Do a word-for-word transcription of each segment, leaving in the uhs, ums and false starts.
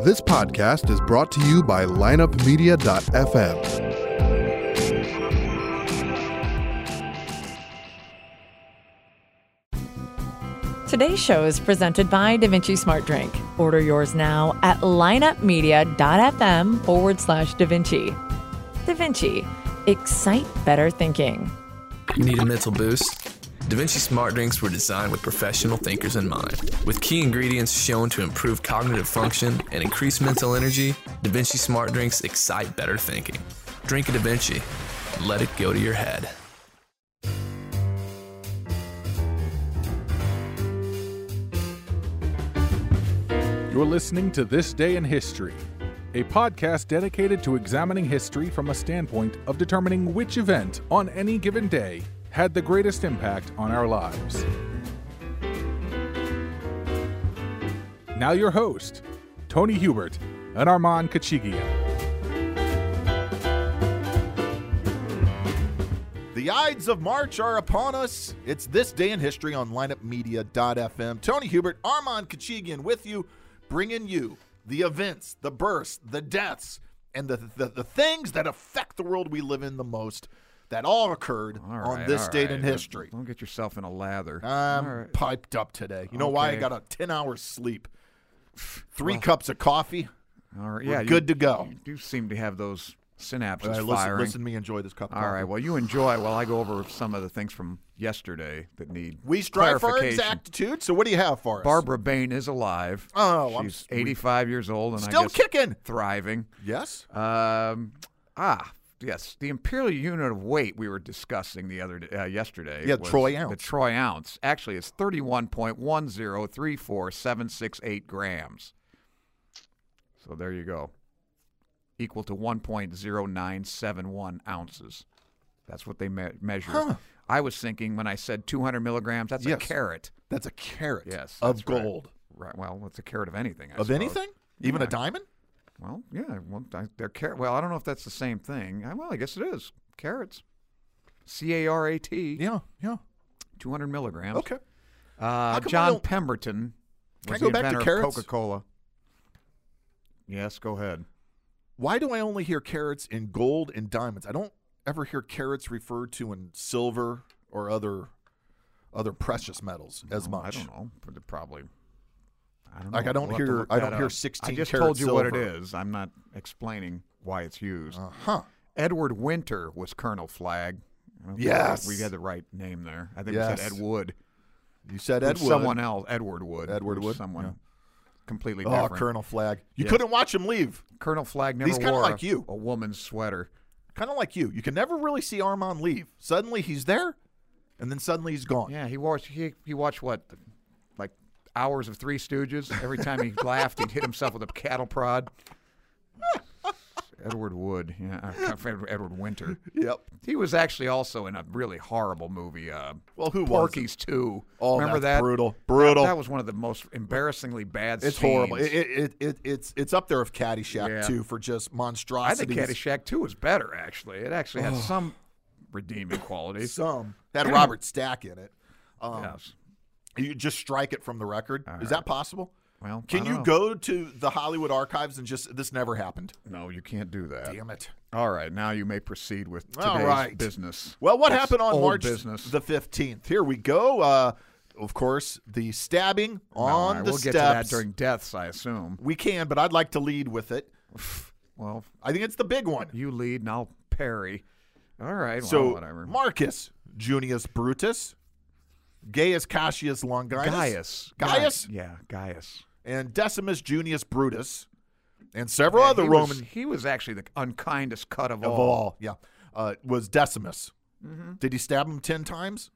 This podcast is brought to you by lineup media dot f m. Today's show is presented by DaVinci Smart Drink. Order yours now at lineup media dot f m forward slash DaVinci. DaVinci, excite better thinking. Need a mental boost? DaVinci Smart Drinks were designed with professional thinkers in mind. With key ingredients shown to improve cognitive function and increase mental energy, DaVinci Smart Drinks excite better thinking. Drink a DaVinci. Let it go to your head. You're listening to This Day in History, a podcast dedicated to examining history from a standpoint of determining which event on any given day had the greatest impact on our lives. Now your host, Tony Hubert and Armand Kachigian. The Ides of March are upon us. It's This Day in History on lineup media dot f m. Tony Hubert, Armand Kachigian with you, bringing you the events, the births, the deaths, and the, the, the things that affect the world we live in the most that all occurred all right, on this all date right. in history. Don't get yourself in a lather. I'm right. piped up today. You know why? I Okay. got a ten hours sleep. Three Well, cups of coffee. All right. We're Yeah, you- good to go. You do seem to have those synapses All right, listen, firing. listen to me enjoy this cup of All coffee. right. Well, you enjoy while I go over some of the things from yesterday that need We strive for clarification. exactitude, so what do you have for us? Barbara Bain is alive. Oh, I'm She's s- eighty-five years old and Still I guess kicking. thriving. Yes? Um, ah, yes, the imperial unit of weight we were discussing the other day, uh, yesterday. Yeah, was troy ounce. The troy ounce. Actually, it's thirty-one point one zero three four seven six eight grams. So there you go. Equal to one point zero nine seven one ounces. That's what they me- measure. Huh. I was thinking when I said two hundred milligrams, that's Yes. a carat. That's a carat Yes, of that's right. gold. Right. Well, it's a carat of anything. I Of suppose. anything? Even a Yeah. diamond? Well, yeah. Well, I- they're car- Well, I don't know if that's the same thing. Uh, Well, I guess it is. Carats. C A R A T. Yeah, yeah. two hundred milligrams. Okay. Uh, come we John don't- Pemberton Can I was go the back to inventor of carats? Coca-Cola. Yes, go ahead. Why do I only hear carats in gold and diamonds? I don't ever hear carats referred to in silver or other other precious metals as Well, much. I don't know. But they're probably. I don't know. Like I don't We'll have to hear look I that don't hear up. sixteen I just karat told you what it silver. is. I'm not explaining why it's used. Uh-huh. Edward Winter was Colonel Flag. I don't think Yes. we had the right name there. I think we Yes. said Ed Wood. You said Who's Ed Wood. Someone else, Edward Wood. Edward who's Wood, Someone yeah. completely Oh, different. Colonel Flagg. You Yeah. couldn't watch him leave. Colonel Flagg never He's kinda wore like a, you. a woman's sweater. Kind of like you. You can never really see Armand leave. Suddenly he's there, and then suddenly he's gone. Yeah, he watched. He he watched what, like hours of Three Stooges. Every time he laughed, he'd hit himself with a cattle prod. Edward Wood, yeah, uh, Edward Winter. Yep. He was actually also in a really horrible movie. Uh, Well, who was Porky's two. Oh, Remember that's that? brutal. Brutal. That, that was one of the most embarrassingly bad. It's scenes. horrible. It, it, it, it, it's it's up there with Caddyshack Yeah. too for just I monstrosities. think Caddyshack two was better. Actually, it actually had some redeeming qualities. Some had Robert Stack in it. Um, Yes. You just strike it from the record. All Is right. that possible? Well, Can I you don't know. go to the Hollywood archives and just this never happened? No, you can't do that. Damn it. All right, now you may proceed with today's All right. business. Well, what That's happened on old March business. the fifteenth? Here we go. Uh, of course, the stabbing All on right, the we'll steps. get to that during deaths, I assume. We can, but I'd like to lead with it. Well, I think it's the big one. you lead and I'll parry. All right, So, well, whatever. Marcus Junius Brutus, Gaius Cassius Longinus, Gaius. Gaius, Guy- yeah, Gaius. and Decimus Junius Brutus, and several Yeah, other he Roman Was, he was actually the unkindest cut of, of all. all. Yeah, uh, was Decimus. Mm-hmm. Did he stab him ten times?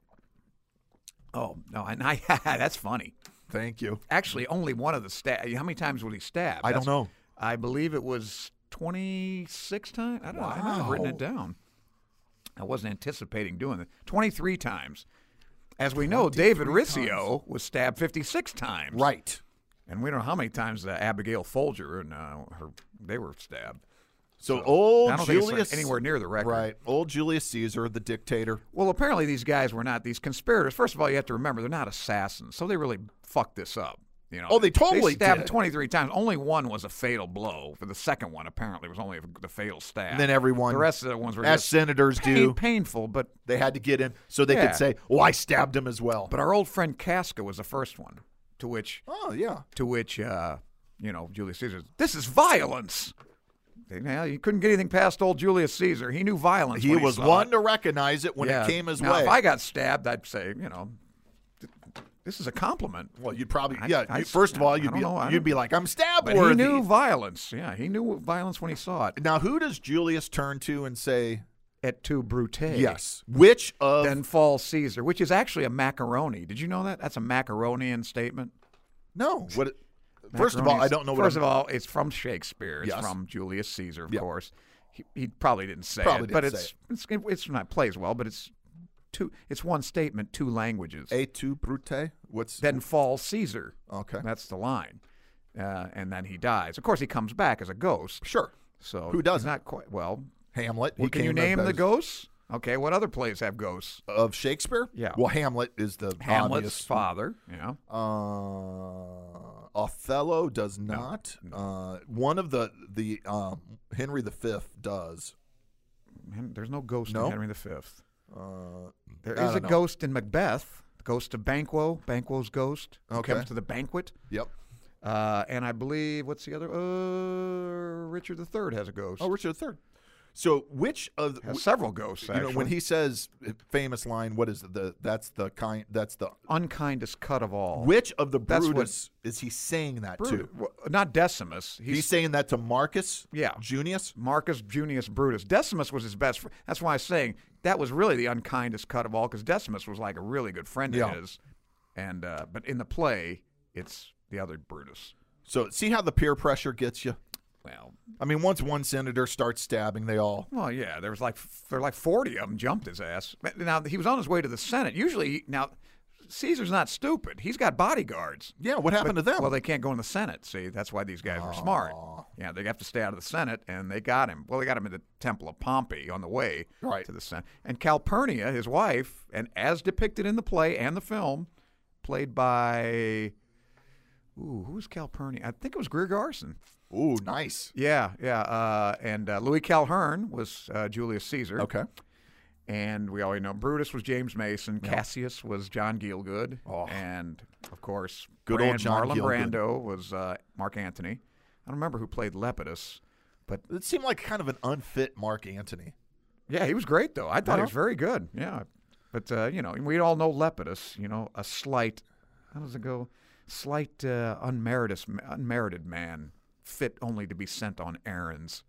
Oh, no, and I, that's funny. Thank you. Actually, only one of the stab. How many times would he stab? I don't That's- know. I believe it was twenty-six times. I don't know. I might have written it Wow. down. I wasn't anticipating doing it. twenty-three times. As we know, David Riccio was stabbed fifty-six times. Right. And we don't know how many times uh, Abigail Folger and uh, her they were stabbed. So, old I don't think Julius, it's anywhere near the record. right? Old Julius Caesar, the dictator. Well, apparently these guys were not these conspirators. First of all, you have to remember they're not assassins, so they really fucked this up. You know, Oh, they totally they stabbed did. him twenty-three times. Only one was a fatal blow. For the second one, apparently, was only the fatal stab. And then everyone, the rest of the ones were as just senators pain, do, painful, but they had to get in so they Yeah. could say, "Oh, I stabbed him as well." but our old friend Casca was the first one. To which, oh yeah, to which, uh, you know, Julius Caesar, this is violence. Now, you couldn't get anything past old Julius Caesar. He knew violence. he when was saw one it. to recognize it when Yeah. it came his now, way. If I got stabbed, I'd say, you know, th- this is a compliment. well, you'd probably, I- yeah. I- you, first of all, I you'd don't be, know, I you'd don't- be like, "I'm stab But worthy." he knew violence. Yeah, he knew violence when he saw it. Now, who does Julius turn to and say, Et tu, Brute. "Yes"? Which of Then falls Caesar, which is actually a macaroni. Did you know that? That's a macaronian statement. no? What? First of all, Macaroni I is- don't know what. First I'm- of all, it's from Shakespeare. It's Yes. from Julius Caesar, of Yep. course. He, he probably didn't say Probably it, but didn't it's, say it's it's it's not plays well, but it's two. It's one statement, two languages. Et tu, Brute? What's Then falls Caesar. okay? That's the line, uh, and then he dies. Of course, he comes back as a ghost. Sure. So Who doesn't? He's not quite well. Hamlet. Well, he can you came name as- the ghosts? Okay, what other plays have ghosts? of Shakespeare? Yeah. Well, Hamlet is the Hamlet's obvious. father. Yeah. Uh, Othello does not. Uh, one of the the um, Henry the Fifth does. Hen- There's no ghost No? in Henry the Fifth. Uh, There I is a don't know. ghost in Macbeth. The ghost of Banquo. Banquo's ghost. who Okay. Comes to the banquet. Yep. Uh, and I believe what's the other? Uh, Richard the Third has a ghost. Oh, Richard the Third. So which of the, has several ghosts. you Actually, know when he says famous line? What is it? The that's the kind. That's the unkindest cut of all. which of the That's what- Brutus is he saying that Brutus, to? well, not Decimus. He's, He's, saying that to Marcus. Yeah. Junius. Marcus Junius Brutus. Decimus was his best friend. That's why I was saying that was really the unkindest cut of all, because Decimus was like a really good friend Yeah. of his. And uh, but in the play, it's the other Brutus. So see how the peer pressure gets you. Well, I mean, once one senator starts stabbing, they all. well, yeah. There was like there were like forty of them jumped his ass. But now he was on his way to the Senate. Usually, now Caesar's not stupid. He's got bodyguards. Yeah. What happened But- to them? Well, they can't go in the Senate. See, that's why these guys were smart. Yeah, they have to stay out of the Senate, and they got him. Well, they got him in the Temple of Pompey on the way Right. to the Senate. And Calpurnia, his wife, and as depicted in the play and the film, played by, ooh, who's Calpurnia? I think it was Greer Garson. Ooh, nice. Yeah, yeah. Uh, and uh, Louis Calhern was uh, Julius Caesar. Okay. And we already know Brutus was James Mason. Cassius was John Gielgud. And, of course, Good old Brand- John Marlon Gielgud. Brando was uh, Mark Antony. I don't remember who played Lepidus. But, It seemed like kind of an unfit Mark Antony. yeah, he was great, though. I thought he Yeah. was very good. Yeah. But, uh, you know, we all know Lepidus, you know, a slight, how does it go? Slight, uh, unmerited, unmerited man, fit only to be sent on errands.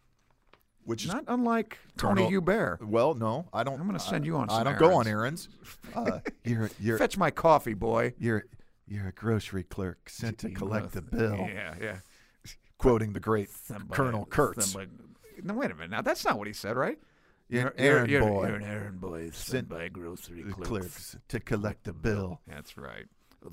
Which is Not unlike Tony Colonel- Hubert. well, no, I don't. I'm gonna send you on I some don't go on errands. errands. Uh, you're you're Fetch my coffee, boy. you're you're a grocery clerk sent to collect the bill. Yeah, yeah. Quoting the great Somebody- Colonel Kurtz. somebody- No, wait a minute. Now that's not what he said, right? You're an You're- errand you're- boy. You're an errand boy sent Sent by grocery The clerks. clerks to collect the bill. That's right.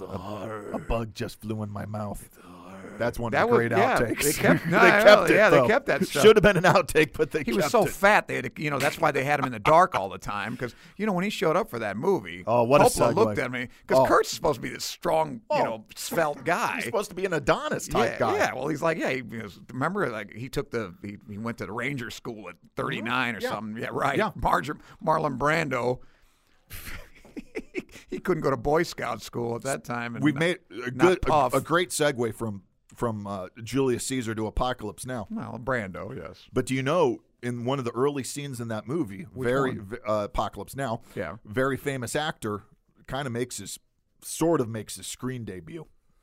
A bug just flew in my mouth. That's one of That the was- great yeah, outtakes. they kept- no, they I kept know, it. yeah, they though. kept that stuff. Should have been an outtake, but they He kept was so it. fat they had to, you know, that's why they had him in the dark all the time. Because you know when he showed up for that movie, Oh, what a Coppola segue. looked at me because Oh. Kurt's supposed to be this strong, Oh. you know, svelte guy. He's supposed to be an Adonis type yeah, guy. Yeah, well, he's like, yeah. He, he was, remember, like he took the he, he went to the Ranger School at thirty-nine or Yeah. something. Yeah, right. Yeah. Marge, Marlon Brando. He couldn't go to Boy Scout school at that time. And We not- made a not good, a, Puff. a great segue from from uh, Julius Caesar to Apocalypse Now. Well, Brando, yes. But do you know, in one of the early scenes in that movie, very one? v- uh, Apocalypse Now, Yeah. very famous actor, kind of makes his, sort of makes his screen debut.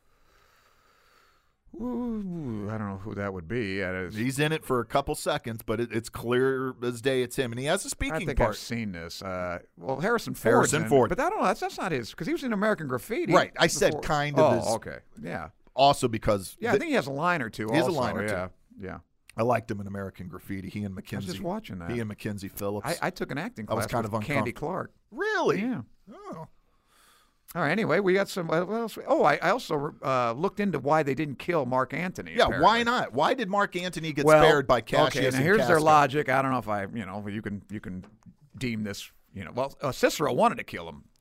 Ooh, I don't know who that would be. Uh, it's- He's in it for a couple seconds, but it, it's clear as day it's him, and he has a I speaking think part. I've seen this. Uh, well, Harrison Ford. Harrison Ford. But I don't know. That's, that's not his, because he was in American Graffiti. Right, I said before- kind of Oh, his- okay. Yeah. Also, because Yeah, I th- think he has a line or two. He has a also, line or two. yeah. Yeah. I liked him in American Graffiti. He and Mackenzie. just watching that. He and Mackenzie Phillips. I, I took an acting I class was kind with of Candy uncomfortable. Clark. really? Yeah. Oh. All right. Anyway, we got some. What else? Oh, I, I also uh, looked into why they didn't kill Mark Antony. Yeah, apparently. why not? Why did Mark Antony get Well, spared by Cassius okay, now and here's their Casca? logic. I don't know if I, you know, you can you can deem this, you know. Well, uh, Cicero wanted to kill him.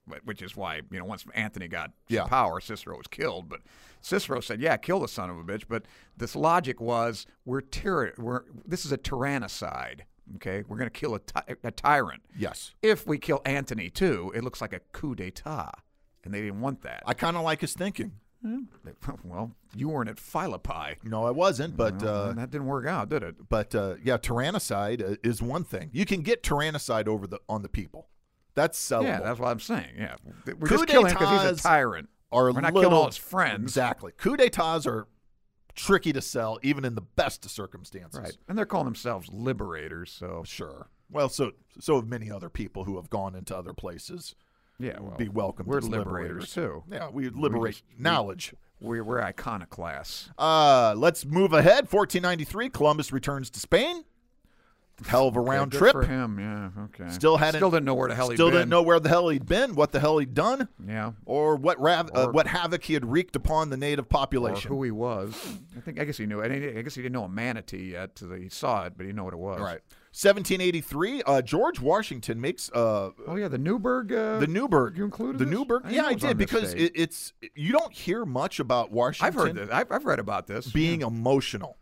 but- which is why, you know, once Anthony got Yeah. power, Cicero was killed. But Cicero said, yeah, kill the son of a bitch. But this logic was, we're, tyr- we're this is a tyrannicide, okay? We're going to kill a, ty- a tyrant. Yes. If we kill Anthony, too, it looks like a coup d'etat, and they didn't want that. I kind of like his thinking. Well, you weren't at Philippi. No, I wasn't, but Well, uh, that didn't work out, did it? but uh, yeah, tyrannicide uh, is one thing. You can get tyrannicide over the on the people. That's sellable. Yeah, that's what I'm saying. Yeah, we're Coup just killing him because he's d'etats a tyrant. Are We're not little, killing all his friends. Exactly. Coup d'etats are tricky to sell, even in the best of circumstances. Right, and they're calling themselves liberators. So Sure. Well, so so have many other people who have gone into other places. yeah, well, Be welcomed We're as liberators, too. Yeah, we liberate just- we- knowledge. We're we're iconoclasts. Uh, let's move ahead. fourteen ninety-three, Columbus returns to Spain. Hell of a round Good trip. for him. Yeah, okay. Still hadn't- Still didn't know where the hell he'd Still been. didn't know where the hell he'd been, what the hell he'd done, Yeah, or what rav- uh, Or- what havoc he had wreaked upon the native or population. who he was. I think. I guess he knew. I I guess he didn't know a manatee yet. So he saw it, but he didn't know what it was. Right. seventeen eighty-three, uh, George Washington makes uh, Oh yeah, the Newburgh. Uh, the Newburgh. You included the this? Newburgh. I didn't Yeah, know I it was did on this because date. it, it's you don't hear much about Washington. I've heard this. I've, I've read about this. being Yeah. emotional.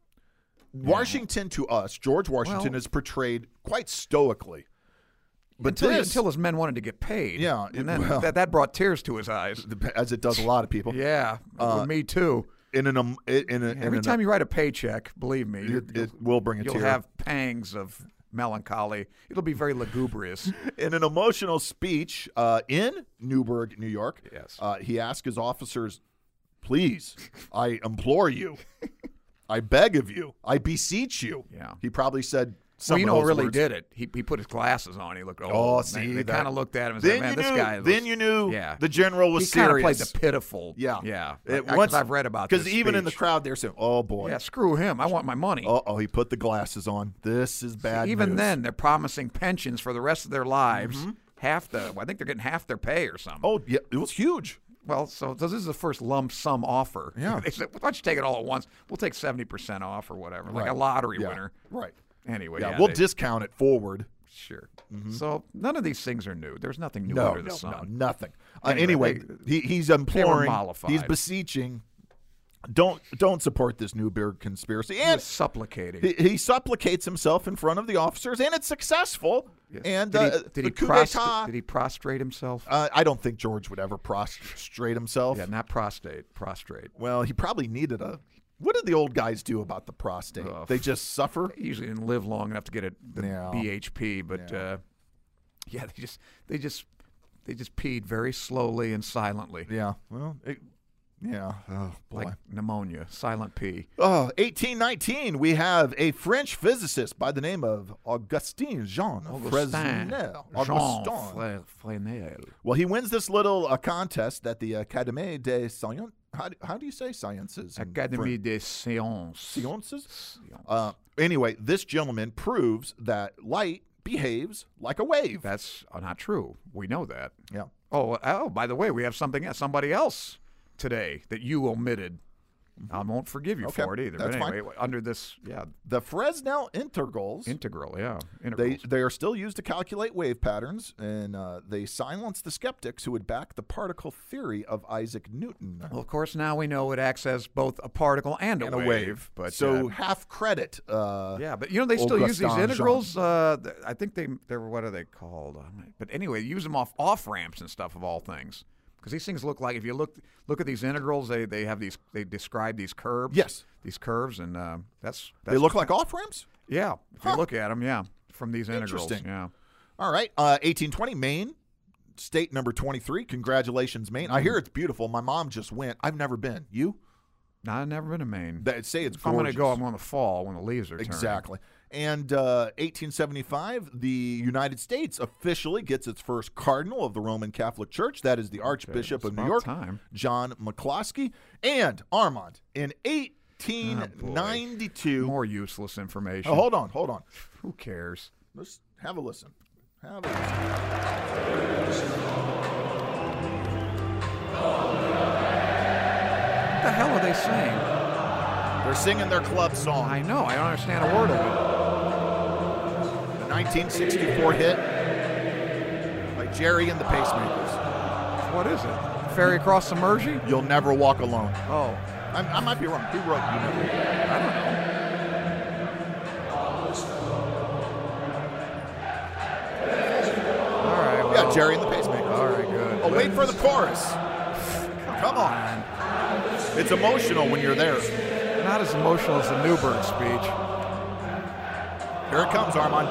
Washington to us, George Washington Well- is portrayed quite stoically. But until, this, until his men wanted to get paid. Yeah, and then well- that, that brought tears to his eyes. as it does a lot of people, Yeah, Uh, with me too. in an um, in a, in Every an, time you write a paycheck, believe me, you- it, it will bring a you'll tear. have pangs of melancholy. It'll be very lugubrious. In an emotional speech uh, in Newburgh, New York, Yes. uh, he asked his officers, "Please, I implore you, I beg of you, I beseech you." Yeah. He probably said some Well, you of know what those really words. did it? He he put his glasses on. He looked. Oh, Oh, man, see, they that- kind of looked at him and Then said, "Man, you this knew, guy." Then looks- you knew Yeah. the general was he kind of serious. played the pitiful. Yeah, yeah. It- I, I, once- 'cause I've read about because this even in the speech. crowd, they're saying, "Oh boy, Yeah, screw him. I want my money. uh oh, he put the glasses on. This is bad." Even news. then, they're promising pensions for the rest of their lives. Half the, well, I think they're getting half their pay or something. oh yeah, it was huge. Well, so, so this is the first lump sum offer. Yeah. They said, why don't you take it all at once? We'll take seventy percent off or whatever, like Right. a lottery Yeah. winner. Right. Anyway, Yeah, yeah, we'll they- discount it forward. Sure. So none of these things are new. There's nothing new No, under the no, sun. no, nothing. Uh, Anyway, anyway, they- he, he's imploring, mollified. he's beseeching, don't don't support this Newburgh conspiracy. He And was supplicating. he, he supplicates himself in front of the officers, and it's successful. Yes. And did he, uh, did, the he coup prost- d'etat, did he prostrate himself? uh, I don't think George would ever prostrate himself. yeah, not prostate, prostrate. Well, he probably needed a. What did the old guys do about the prostate? Ugh. They just suffer. He usually didn't live long enough to get it the Yeah. B H P, but Yeah. uh, yeah, they just they just they just peed very slowly and silently, Yeah. Well, it, yeah. Oh boy. like pneumonia, silent pee. Oh, eighteen nineteen, we have a French physicist by the name of Augustin Jean Fresnel. Jean Augustin. Fre- Fresnel. Well, he wins this little uh, contest at the Académie des Sciences. How do, how do you say sciences? in Académie French? des Sciences. Sciences? Uh, anyway, this gentleman proves that light behaves like a wave. That's uh, not true. We know that. yeah. Oh, oh, by the way, we have something else, somebody else today that you omitted. I won't forgive you Okay, for it either. that's but fine. anyway, under this, yeah, The Fresnel integrals. integral, yeah, They integrals. they are still used to calculate wave patterns, and uh, they silence the skeptics who would back the particle theory of Isaac Newton. well, of course, now we know it acts as both a particle and a, And a wave, wave. But so uh, half credit. Uh, yeah, but you know they still use these Augustin integrals. Uh, th- I think they they're what are they called? Uh, But anyway, use them off off ramps and stuff of all things. Because these things look like, if you look look at these integrals, they, they have these, they describe these curves. Yes. These curves, and uh, that's, that's They look like off ramps. yeah. If Huh. you look at them, yeah, from these integrals, Interesting. yeah. All right. Uh, eighteen twenty, Maine, state number twenty-three. Congratulations, Maine. I hear it's beautiful. My mom just went. I've never been. You? No, I've never been to Maine. They say it's if I'm going to gorgeous. go, I'm going to fall when the leaves are turning. Exactly. And uh, eighteen seventy-five, the United States officially gets its first cardinal of the Roman Catholic Church. That is the Archbishop it's of New about York, time. John McCloskey. And Armand, in eighteen ninety-two. More useless information. Oh, hold on, hold on. Who cares? Let's have a listen. Have a listen. What the hell are they saying? They're singing their club song. I know. I don't understand a word of it. The nineteen sixty-four hit by Jerry and the Pacemakers. What is it? Ferry across the Mersey? You'll never walk alone. Oh, I, I might be wrong. He wrote you never. I don't know. All right. Well, Yeah, Jerry and the Pacemakers. All right, good. Oh, wait for the chorus. Come on. It's emotional when you're there. Not as emotional as the Newberg speech. Here it comes, Armand.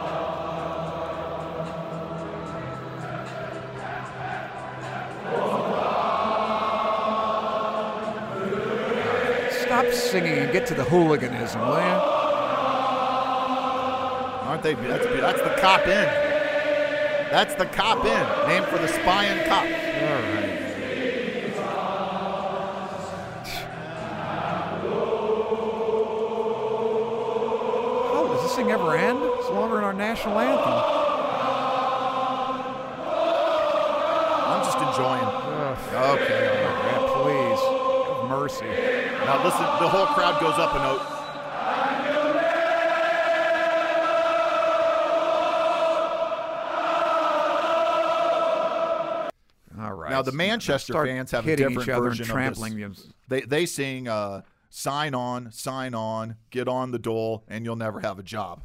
Stop singing and get to the hooliganism, will you? Aren't they? That's, that's the cop in. That's the cop in. Named for the spying cop. All right. Oh, does this thing ever end? It's longer than our national anthem. I'm just enjoying. Ugh. Okay, all right. Yeah, please. Have mercy. Now listen, the whole crowd goes up a note. All right. Now the Manchester Start fans have a hitting different each other version and of trampling this. you. They they sing uh, "Sign on, sign on, get on the dole, and you'll never have a job."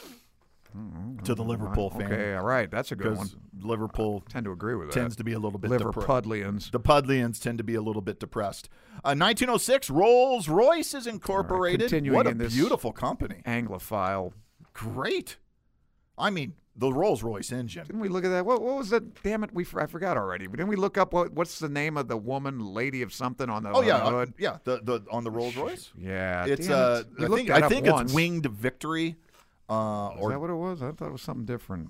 To the Liverpool fan. Okay, all right. That's a good Because one. Liverpool I tend to agree with that. tends to be a little bit depressed. Liverpudlians. The Pudlians tend to be a little bit depressed. Uh, nineteen oh six, Rolls-Royce is incorporated. continuing What a in this- beautiful company. Anglophile. Great. I mean, the Rolls-Royce engine. Didn't we look at that? What, what was that? Damn it, we I forgot already. Didn't we look up what, what's the name of the woman, lady of something on the Oh yeah, uh, hood? yeah. The the on the Rolls-Royce. Yeah, It's damn uh, it. We I looked think that I up think once. it's Winged Victory. Uh, Is or that what it was? I thought it was something different.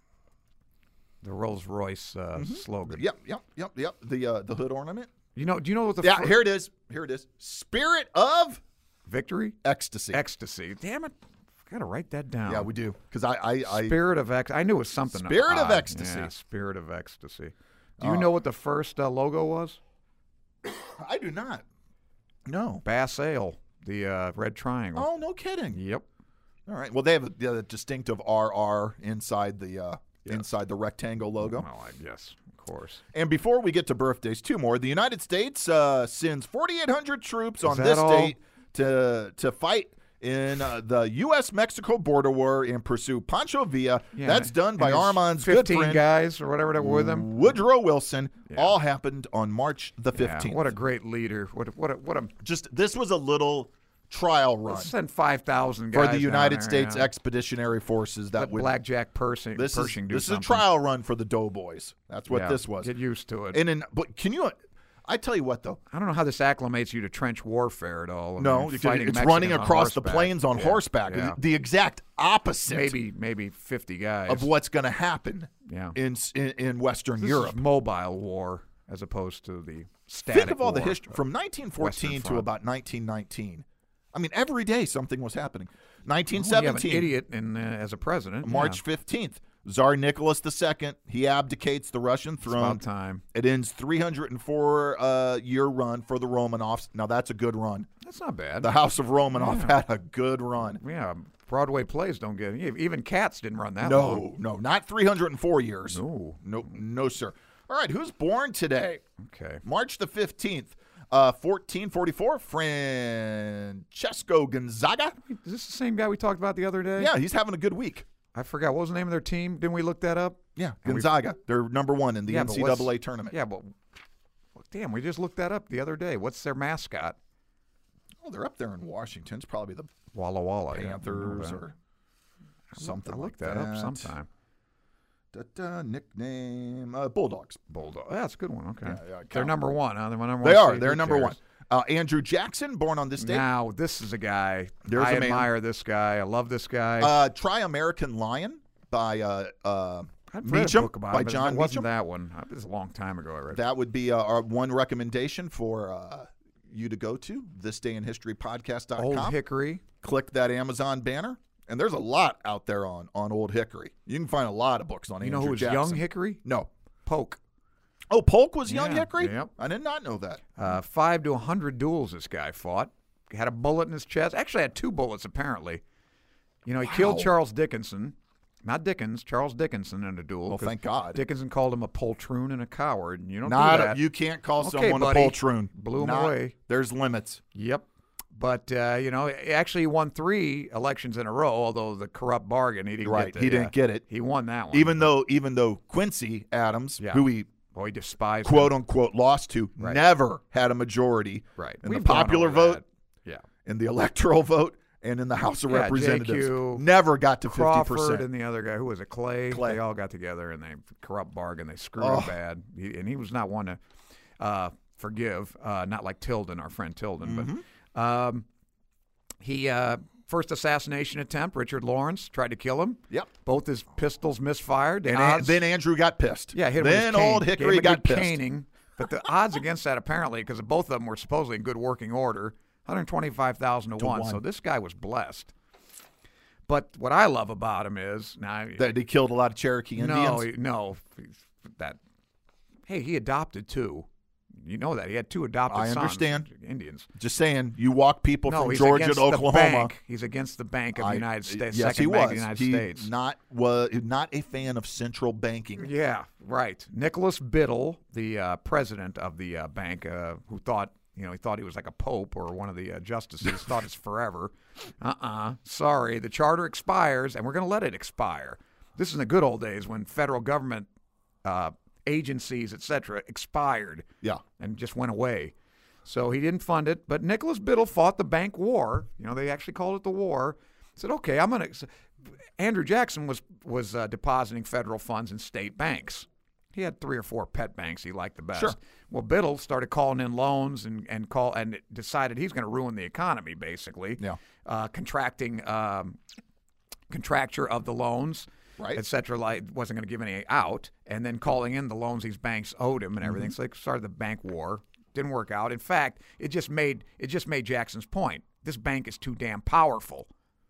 The Rolls Royce uh, Mm-hmm. slogan. yep, yep, yep, yep. The uh, the hood ornament. You know? Do you know what the Yeah, fir- here it is. Here it is. Spirit of victory? Ecstasy. Ecstasy. Damn it! Gotta write that down. Yeah, we do because I I, I Spirit of Ecstasy. I knew it was something. Spirit of odd. Ecstasy. Yeah, Spirit of Ecstasy. Do you Uh, know what the first uh, logo was? I do not. No. Bass Ale, the uh, red triangle. Oh, no kidding. Yep. All right. Well, they have a, the distinctive R R inside the uh, inside the rectangle logo. Well, I guess, of course. And before we get to birthdays, two more. The United States uh, sends forty-eight hundred troops on that this all? date to to fight in uh, the U S Mexico border war and pursue Pancho Villa. Yeah, That's done by and there's Armand's good fifteen friend guys or whatever that were with him. Woodrow Wilson. Yeah. All happened on March the fifteenth. Yeah, what a great leader! What a, what a, what a Just this was a little trial run let's send five thousand for guys the down United there, States yeah. Expeditionary Forces that Let would. Blackjack Pershing, This is Pershing do this is a something. trial run for the Doughboys. That's what Yeah, this was. Get used to it. And in, but can you? I tell you what though. I don't know how this acclimates you to trench warfare at all. I No, mean, because fighting it's Mexicans running on across the horseback. plains on Yeah, horseback. yeah. The exact opposite Maybe maybe fifty guys of what's going to happen Yeah. in, in in Western This Europe. is mobile war as opposed to the static Think of all the war history from nineteen fourteen Western to Front. about nineteen nineteen. I mean, every day something was happening. nineteen Well, you have an seventeen, idiot in, uh, as a president. March fifteenth, Tsar Nicholas the Second, he abdicates the Russian yeah. It's throne. about time. It ends three hundred four uh, year run for the Romanovs. Now that's a good run. That's not bad. The House of Romanov Yeah. had a good run. yeah, Broadway plays don't get even Cats didn't run that No, long. no, not three hundred four years. No. no, no, sir. All right, who's born today? Okay. March the fifteenth, uh, fourteen forty-four. Francesco Gonzaga. Is this the same guy we talked about the other day? Yeah, he's having a good week. I forgot. What was the name of their team? Didn't we look that up? Yeah, And we- Gonzaga. They're number one in the Yeah, N but C what's- double A tournament. Yeah, but well, damn, we just looked that up the other day. What's their mascot? Oh, they're up there in Washington. It's probably the Walla Walla. yeah, I know Panthers that. or something I like looked that, that. up sometime. Da-da, nickname uh, Bulldogs. Bulldog. Yeah, that's a good one. Okay. Yeah, yeah, They're count. number one. Huh? They're my number They one are. seed. They're Who number cares? one. Uh, Andrew Jackson, born on this date. Now, this is a guy. There's I a man. admire this guy. I love this guy. Uh, Try American Lion by uh, uh, I've read a Meacham. book about by him, but John it wasn't Meacham. that one. Uh, This is a long time ago I read it. That would be uh, our one recommendation for uh, you to go to this day in history podcast dot com. Old Hickory. Click that Amazon banner, and there's a lot out there on on Old Hickory. You can find a lot of books on You Andrew know who was Jackson. Young Hickory? No. Polk. Oh, Polk was Young Yeah, Hickory? yep. I did not know that. Uh, five to a hundred duels this guy fought. He had a bullet in his chest. Actually, had two bullets apparently. You know, he killed Wow. Charles Dickinson, not Dickens, Charles Dickinson in a duel. Well, 'cause thank God. Dickinson called him a poltroon and a coward. And you don't Not do a, that. you can't call Okay, someone buddy. a poltroon. Blew him Not- away. There's limits. Yep. But, uh, you know, actually he won three elections in a row, although the corrupt bargain, he didn't Right, get the, he didn't yeah, get it. He won that one. Even though even though Quincy Adams, Yeah. who he Boy, he despised quote him. unquote lost to, Right. never had a majority Right. in We've the gone popular over vote, that. Yeah. in the electoral vote, and in the House of Yeah, Representatives. J Q, Never got to fifty Crawford percent. and the other guy, who was it, Clay? Clay. They all got together and they corrupt bargain. They screwed Oh. him bad. He, and he was not one to uh, forgive, uh, not like Tilden, our friend Tilden. Mm-hmm. But um, he, uh, first assassination attempt, Richard Lawrence tried to kill him. Yep. Both his pistols misfired. And Odds- then Andrew got pissed. Yeah, hit him with then his cane. old Gave Hickory him a got good pissed. caning. But the odds against that, apparently, because both of them were supposedly in good working order, one hundred twenty-five thousand to, To one. one. So this guy was blessed. But what I love about him is now That he killed a lot of Cherokee Indians. no, he- no, that hey, he adopted two. You know that he had two adopted I sons, understand. Indians. Just saying, you walk people No, from he's Georgia against to the Oklahoma. bank. He's against the Bank of I- the United States. Yes, second he bank was. of the United he States. Not was not a fan of central banking. Yeah, right. Nicholas Biddle, the uh, president of the uh, bank, uh, who thought, you know, he thought he was like a pope or one of the uh, justices, thought it's forever. Uh-uh. Sorry, the charter expires, and we're going to let it expire. This is in the good old days when federal government uh, agencies, et cetera, expired Yeah. and just went away. So he didn't fund it. But Nicholas Biddle fought the bank war. You know, they actually called it the war. Said, okay, I'm going to. Andrew Jackson was was uh, depositing federal funds in state banks. He had three or four pet banks he liked the best. Sure. Well, Biddle started calling in loans and and call and decided he's going to ruin the economy, basically. Yeah. Uh, contracting um, contracture of the loans. Right. Et cetera, like wasn't going to give any out, and then calling in the loans these banks owed him and everything. Mm-hmm. So they started the bank war. Didn't work out. In fact, it just made it just made Jackson's point. This bank is too damn powerful,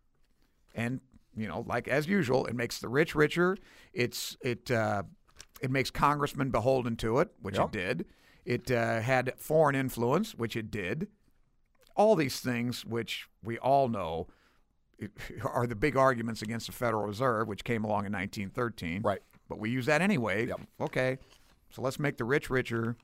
and you know, like as usual, it makes the rich richer. It's it uh, it makes congressmen beholden to it, which Yep. it did. It uh, had foreign influence, which it did. All these things, which we all know, are the big arguments against the Federal Reserve, which came along in nineteen thirteen. Right. But we use that anyway. Yep. Okay. So let's make the rich richer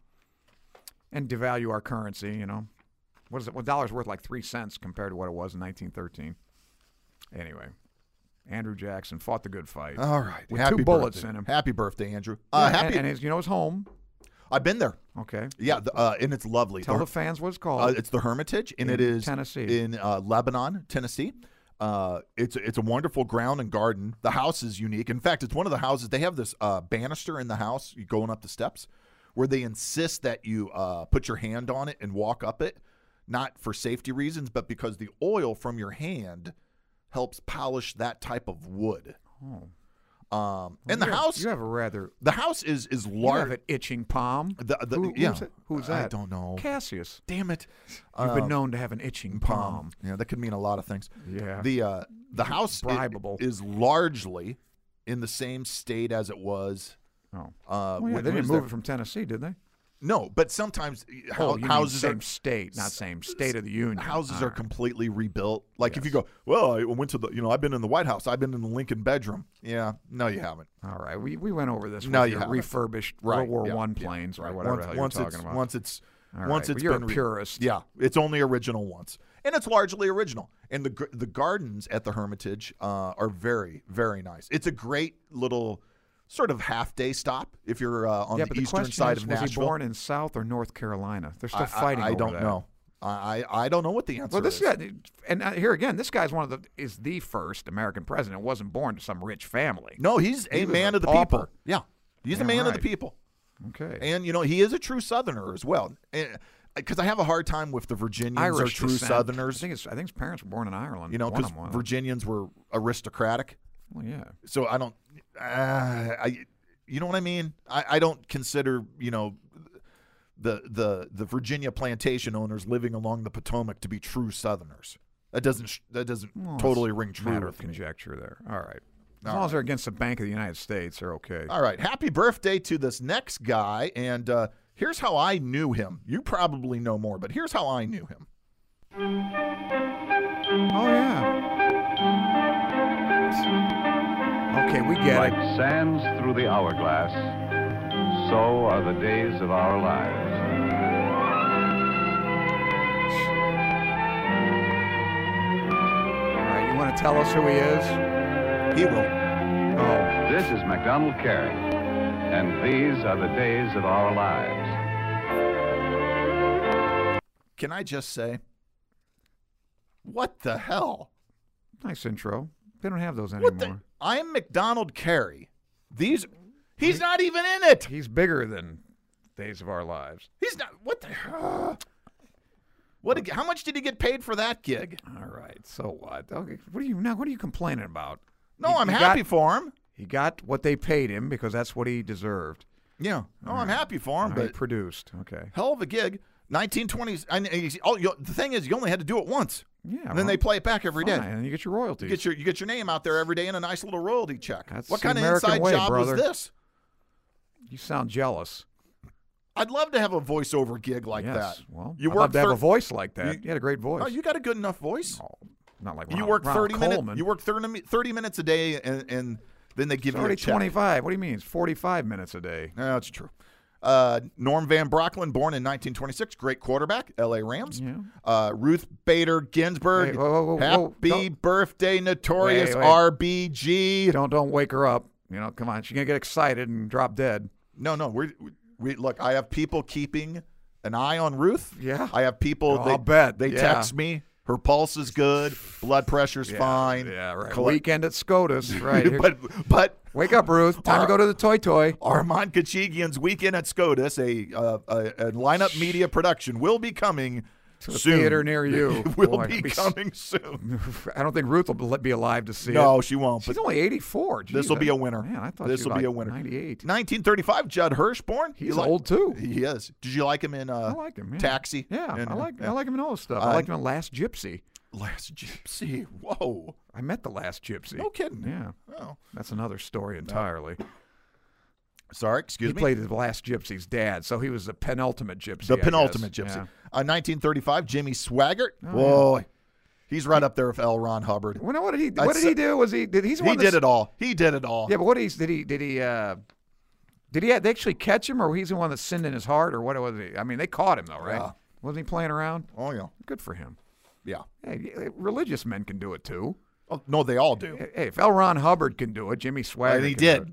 and devalue our currency, you know. What is it? Well, dollar's worth like three cents compared to what it was in nineteen thirteen. Anyway, Andrew Jackson fought the good fight. All right. With Happy two bullets birthday. in him. Happy birthday, Andrew. Yeah, Uh, and- happy. And, his, you know his home. I've been there. Okay. Yeah, the, uh, and it's lovely. Tell The- the fans what it's called. Uh, it's the Hermitage, and In it is Tennessee. in uh, Lebanon, Tennessee. Uh, it's it's a wonderful ground and garden. The house is unique. In fact, it's one of the houses. They have this uh, banister in the house. You going up the steps, where they insist that you uh, put your hand on it and walk up it, not for safety reasons, but because the oil from your hand helps polish that type of wood. oh. Um, and the You have- house, You have a rather. the house is is You have large. an itching palm. The, the, Who- yeah, who's, that? who's I that? don't know. Cassius. Damn it! You've been Um, known to have an itching palm. palm. Yeah, that could mean a lot of things. Yeah. The uh, the house i- Bribable. is largely in the same state as it was. Oh. Uh, Well, yeah, when they it didn't was mou- there. move it from Tennessee, did they? No, but sometimes hou- Oh, you mean houses same are state, not same state of the union. houses All are right. completely rebuilt. Like if you Yes. go, well, I went to the, you know, I've been in the White House. I've been in the Lincoln bedroom. Yeah, no, you haven't. All right, we we went over this. No, with you your haven't. refurbished Right? World War yeah, One yeah, planes right. or whatever Once, the hell once you're it's talking about. once it's All once right, it's well, you're been a re- purist. Yeah, it's only original once, and it's largely original. And the gr- the gardens at the Hermitage uh, are very very nice. It's a great little sort of half day stop if you're uh, on yeah, the but the eastern question side is, of was Nashville. he born in South or North Carolina? They're still I, fighting I, I over don't that. know. I I I don't know what the answer Well, this is. guy, and uh, here again, this guy's one of the is the first American president. Wasn't born to some rich family. No, he's He a was man a of the pauper. people. Yeah, he's Yeah, a man of the right. people, Okay. and you know he is a true Southerner as well. Because I have a hard time with the Virginians Irish are true descent. Southerners. I think his I think his parents were born in Ireland. You know, One because of them was. Virginians were aristocratic. Well, yeah. So I don't, uh, I, you know what I mean? I, I don't consider, you know, the the the Virginia plantation owners living along the Potomac to be true Southerners. That doesn't sh- that doesn't Well, totally it's ring a true matter with of me. conjecture there. All right. As All long as right. they're against the Bank of the United States, they're okay. All right, happy birthday to this next guy, and uh, here's how I knew him. You probably know more, but here's how I knew him. Oh yeah. Okay, We get like it. sands through the hourglass, so are the days of our lives. All right, you want to tell us who he is? He will. Oh, This is MacDonald Carey, and these are the days of our lives. Can I just say, what the hell? nice intro. They don't have those anymore. What the? I'm MacDonald Carey. These, he's not even in it. He's bigger than Days of Our Lives. He's not. What the? Uh, what? did- How much did he get paid for that gig? All right, so what? Okay, what are you now? What are you complaining about? No, He- I'm he happy got- for him. He got what they paid him because that's what he deserved. Yeah. No, I'm happy for him. All right, But produced. Okay. hell of a gig. nineteen twenties. And he's- oh, you, the thing is, you only had to do it once. Yeah. And then they play it back every day. fine, and you get your royalties. You get your you get your name out there every day and a nice little royalty check. That's what the kind of American inside way, job brother. was this? You sound jealous. I'd love to have a voiceover gig like yes. that. Well, you I'd work love to have thir- a voice like that. you- You, had a great voice. Oh, you got a good enough voice. Oh, not like you Ronald, work Ronald thirty minutes. Coleman. You work thirty, mi- thirty minutes a day, and, and then they give It's you already a check. twenty-five. What do you mean? It's forty-five minutes a day. No, that's true. Uh, Norm Van Brocklin, born in nineteen twenty-six, great quarterback, L A Rams. Yeah. Uh, Ruth Bader Ginsburg, Hey, whoa, whoa, whoa, whoa, happy don't- birthday, notorious Wait, wait. R B G. Don't don't wake her up. You know, come on. She's gonna get excited and drop dead. No, no, we're, we look. I have people keeping an eye on Ruth. Yeah. I have people. Oh, they, I'll bet. They Yeah. text me. Her pulse is good. Blood pressure's Yeah, fine. Yeah, right. Collect- Weekend at SCOTUS. Right. Here- but but wake up, Ruth. Time Our- to go to the Toy Toy. Armand Kachigian's Weekend at SCOTUS, a, uh, a, a lineup media production, will be coming To a soon. theater near you. will Boy, be it'd be s- coming soon. I don't think Ruth will be alive to see it. No, she won't. She's But only eighty-four. this will Jeez, be I- a winner. Man, I thought This she will was be a like winner. ninety-eight. nineteen thirty-five, Judd Hirschborn. He's You like- old too. He is. Did you like him in uh, I like him. Yeah. Taxi? Yeah, And, I like uh, I like him in all this stuff. Uh, I liked him in Last Gypsy. Last Gypsy. Whoa. I met the Last Gypsy. No kidding. Yeah, Oh. that's another story entirely. Sorry, excuse He me. played the Last Gypsy's dad, so he was the penultimate gypsy. the I penultimate guess. gypsy. Yeah. Uh, nineteen thirty-five, Jimmy Swaggart. Oh, Whoa. He's right up there with L. Ron Hubbard. Well, no, what did he? I'd What did say- he do? Was he? Did he's the He one did that's- it all. He did it all. Yeah, but what he did he did he uh, did he they actually catch him, or he's the one that sinned in his heart, or what was he? I mean, they caught him though, right? Yeah. Wasn't he playing around? Oh, yeah. Good for him. Yeah. Hey, religious men can do it too. Oh, no, they all do. Hey, if L. Ron Hubbard can do it, Jimmy Swaggart And he can did. do it.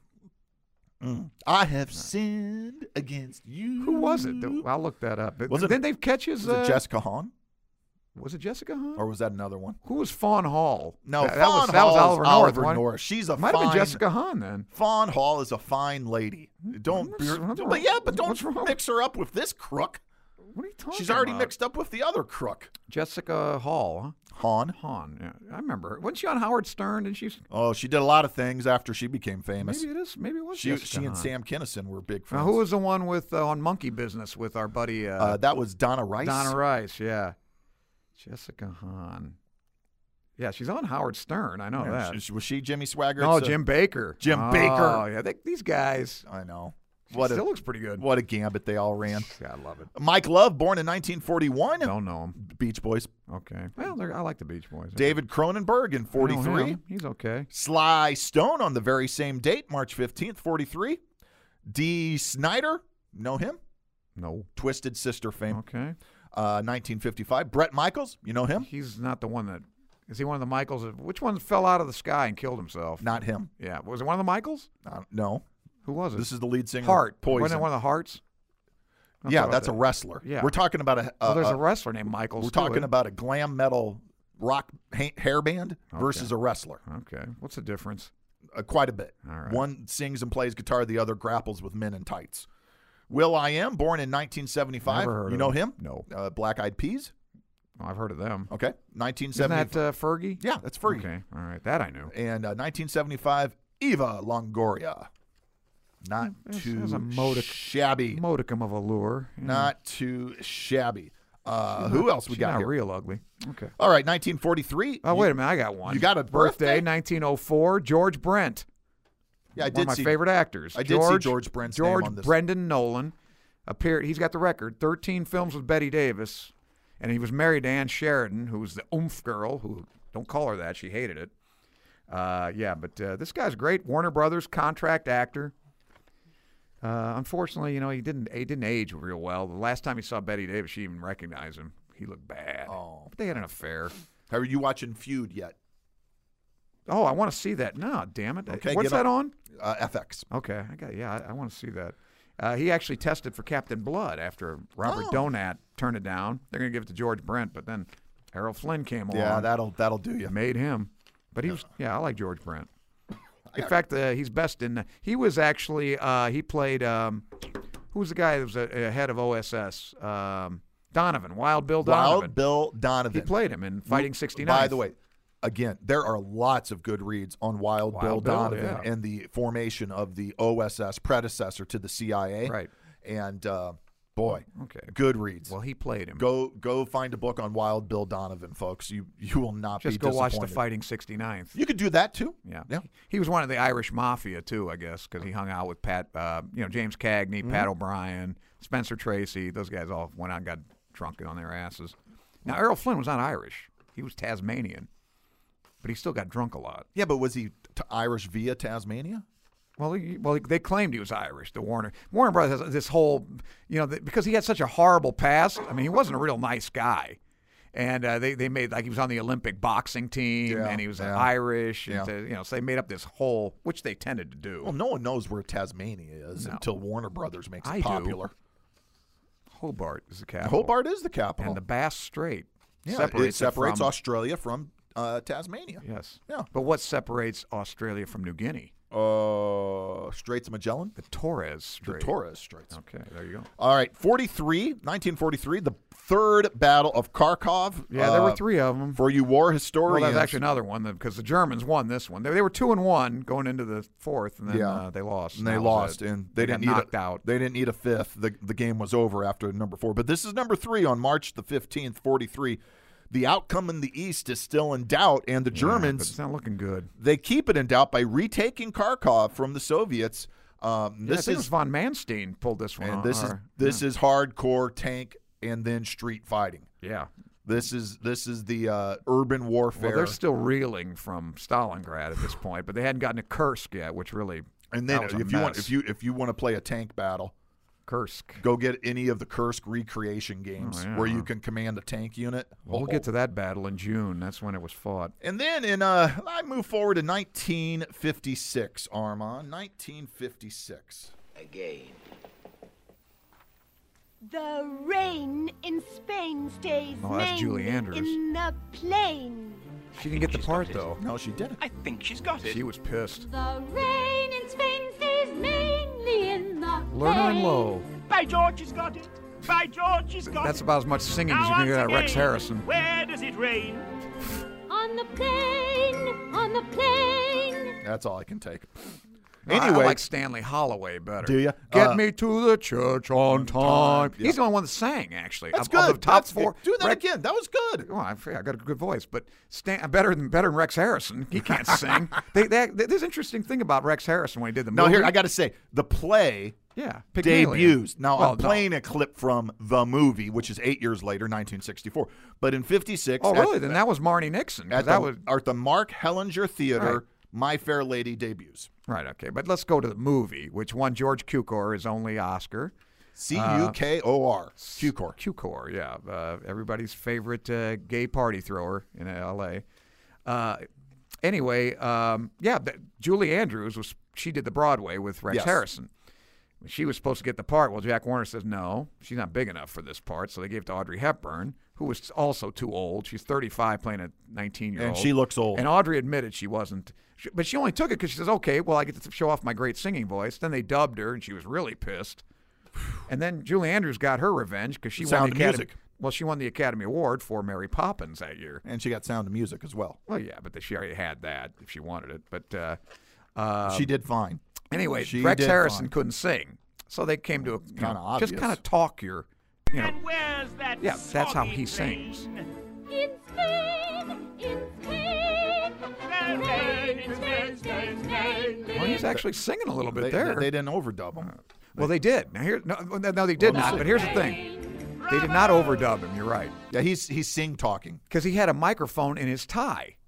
Mm. I have sinned against you. Who was it? I'll look that up. Was it- Didn't they catch his? Was uh, it Jessica Hahn? Was it Jessica Hahn? Or was that another one? Who was Fawn Hall? No, that, Fawn that was, that was Hall's Oliver North. Oliver wasn't it? North. She's a Might fine. have been Jessica Hahn then. Fawn Hall is a fine lady. Don't, What's- be- what's but wrong- yeah, but don't what's wrong? mix her up with this crook. What are you talking She's already about? mixed up with the other crook. Jessica Hall, huh? Hahn. Hahn, yeah. I remember her. Wasn't she on Howard Stern? Didn't she? Oh, she did a lot of things after she became famous. Maybe it is. Maybe it was She, Jessica she and Hahn. Sam Kinison were big Now, friends. who was the one with uh, on Monkey Business with our buddy uh, uh, that was Donna Rice. Donna Rice? Yeah, Jessica Hahn. Yeah, she's on Howard Stern. I know Yeah, that. she- was she Jimmy Swaggart? no, Jim Baker. Jim oh, Baker. Yeah, they, these guys. I know. She What still a looks pretty good. what a gambit they all ran. Yeah, I love it. Mike Love, born in nineteen forty-one. Don't know him. Beach Boys. Okay. Well, they're- I like the Beach Boys. David Cronenberg in I know forty-three. him. He's okay. Sly Stone on the very same date, March fifteenth, forty-three. Dee Snider, know him? No. Twisted Sister fame. Okay. Uh, nineteen fifty-five. Brett Michaels, you know him? He's not the one that. Is he one of the Michaels? Which one fell out of the sky and killed himself? Not him. Yeah. Was it one of the Michaels? Uh, no. Who was it? This is the lead singer. Heart. of Poison. Wasn't it one of the Hearts? I yeah, thought that's a that- wrestler. Yeah. We're talking about a. Oh, a- there's a- a wrestler named Michaels. we're too, talking isn't about a glam metal rock ha- hair band Okay. versus a wrestler. there? Okay. What's the difference? Uh, quite a bit. All right. One sings and plays guitar, the other grapples with men in tights. Will I Am, born in nineteen seventy-five. Never heard you of know him. him? No. Uh, Black Eyed Peas. Oh, I've heard of them. Okay. nineteen Isn't seventy. that uh, Fergie? yeah, that's Fergie. Okay. All right. That I knew. And uh, nineteen seventy-five, Eva Longoria. Not That's- too that's a modic- shabby. Modicum of allure. Yeah. Not too shabby. Uh, who else we She's got not here? real ugly. Okay. All right, nineteen forty-three. Oh, You- wait a minute. I got one. you got a birthday? nineteen oh four. George Brent. Yeah, I one did of my see. favorite actors. I did see George, George Brent's name George on this. Brendan Nolan appeared. He's got the record. thirteen films with Betty Davis, and he was married to Ann Sheridan, who was the oomph girl. Who don't call her that. She hated it. Uh, yeah, but uh, this guy's great. Warner Brothers contract actor. Uh, unfortunately, you know, he didn't he didn't age real well. The last time he saw Betty Davis, she even recognized him. He looked bad. Oh. But they had an affair. Are you watching Feud yet? Oh, I want to see that. No, damn it. Okay, What's get that on- on? Uh, F X. Okay, I got. Yeah, I, I want to see that. Uh, he actually tested for Captain Blood after Robert Oh. Donat turned it down. They're going to give it to George Brent, but then Errol Flynn came along. Yeah, that'll that'll do you. made him. But he was. Yeah, I like George Brent. In fact, uh, he's best in. He was actually. Uh, he played. Um, who was the guy that was a, a head of O S S? Um, Donovan, Wild Bill Donovan. Wild Bill Donovan. He played him in Fighting sixty-nine. By the way, again, there are lots of good reads on Wild, Wild Bill Bill, Donovan yeah. and the formation of the O S S predecessor to the C I A. Right. And uh, boy, Okay. good reads. Well, he played him. Go go find a book on Wild Bill Donovan, folks. You you will not Just be go watch the disappointed. Fighting sixty-ninth. You could do that too. Yeah. Yeah. He was one of the Irish Mafia, too, I guess, because he hung out with Pat, uh, you know, James Cagney, Mm-hmm. Pat O'Brien, Spencer Tracy. Those guys all went out and got drunk on their asses. Now, Errol Flynn was not Irish. He was Tasmanian, but he still got drunk a lot. Yeah, but was he t- Irish via Tasmania? Well, he, well, they claimed he was Irish. The Warner Warner Brothers has this whole, you know, the, because he had such a horrible past. I mean, he wasn't a real nice guy, and uh, they they made like he was on the Olympic boxing team, Yeah, and he was yeah. Irish, and Yeah. so, you know, so they made up this whole, which they tended to do. Well, no one knows where Tasmania is No. until Warner Brothers makes it I do. popular. Hobart is the capital. Hobart is the capital. and the Bass Strait yeah, separates it separates from, Australia from uh, Tasmania. Yes. Yeah. But what separates Australia from New Guinea? Uh, Straits of Magellan? The Torres Strait. The Torres Straits. Okay, there you go. All right, forty-three, nineteen forty-three, the third Battle of Kharkov. Yeah, there were Uh, three of them. For you war Well, historians. that's actually another one because the Germans won this one. They, they were two and one going into the fourth, and then Yeah. uh, they lost. And they That was lost, it. and they, got didn't need knocked a, out. They didn't need a fifth. The the game was over after number four. But this is number three on March the fifteenth, forty-three. The outcome in the East is still in doubt, and the Yeah, but Germans it's not looking good. they keep it in doubt by retaking Kharkov from the Soviets. Um, Yeah, I this think it is was von Manstein pulled this one. and on- this is or- this yeah. is hardcore tank and then street fighting. yeah. This is this is the uh, urban warfare. Well, they're still reeling from Stalingrad at this point, but they hadn't gotten to Kursk yet, which really and then that was a if you want mess. if you if you want to play a tank battle, Kursk. go get any of the Kursk recreation games Oh, yeah. where you can command a tank unit. Well, we'll get to that battle in June. That's when it was fought. And then in uh, I move forward to nineteen fifty-six, Armand. nineteen fifty-six. Again. The rain in Spain stays Oh, that's Julie mainly Andrews. in the plain. She didn't get the she's part got it. though. No, she didn't. I think she's got it. She was pissed. The rain in Spain stays mainly in the Lerner and plain. Lowe. By George, she's got it. By George, she's got That's it. about as much singing as Now you can once get out of Rex again, Harrison. Where does it rain? On the plain, on the plain. That's all I can take. I- I Anyway, like Stanley Holloway better. Do ya? Get Uh, me to the church on time. yeah. He's the only one that sang, actually. that's of, good. Of the top That's- four. Do that Rex- again. That was good. Well, I, I got a good voice, but Stan, better than better than Rex Harrison. He can't sing. They, they, there's an interesting thing about Rex Harrison when he did the Now movie. here, I got to say, the play yeah, Pygmalion. debuts. Now Well, I'm no. playing a clip from the movie, which is eight years later, nineteen sixty-four. But in fifty-six, Oh, at- really? Then that was Marnie Nixon. 'cause at that the, was at the Mark Hellinger Theater, Right. My Fair Lady debuts. right. Okay, but let's go to the movie, which won George Cukor his only Oscar. C U K O R. Q-Cor. Cukor, yeah, uh, everybody's favorite uh, gay party thrower in L A. Uh, anyway, um, yeah, th- Julie Andrews was she did the Broadway with Rex Yes. Harrison. She was supposed to get the part. Well, Jack Warner says no, she's not big enough for this part, so they gave it to Audrey Hepburn, who was also too old. She's thirty-five playing a nineteen-year-old. And she looks old. And Audrey admitted she wasn't. She, but she only took it because she says, okay, well, I get to show off my great singing voice. Then they dubbed her, and she was really pissed. And then Julie Andrews got her revenge because she Sound won the of Academy. Music. Well, she won the Academy Award for Mary Poppins that year. And she got Sound of Music as well. Well, yeah, but she already had that if she wanted it. But uh, uh, she did fine. anyway, she Rex did Harrison fine. couldn't sing, so they came to a you Kinda know, obvious. just kind of talk your, you know, And where's that yeah, that's how soggy he sings. rain? In Spain, in Spain. The rain in Spain, Spain, Spain. Well, he's actually singing a little bit They, there. they didn't overdub them. well, they did. Now here, no, no, they did not. But here's the thing: they did not overdub him. You're right, Yeah, he's he's sing talking. because he had a microphone in his tie.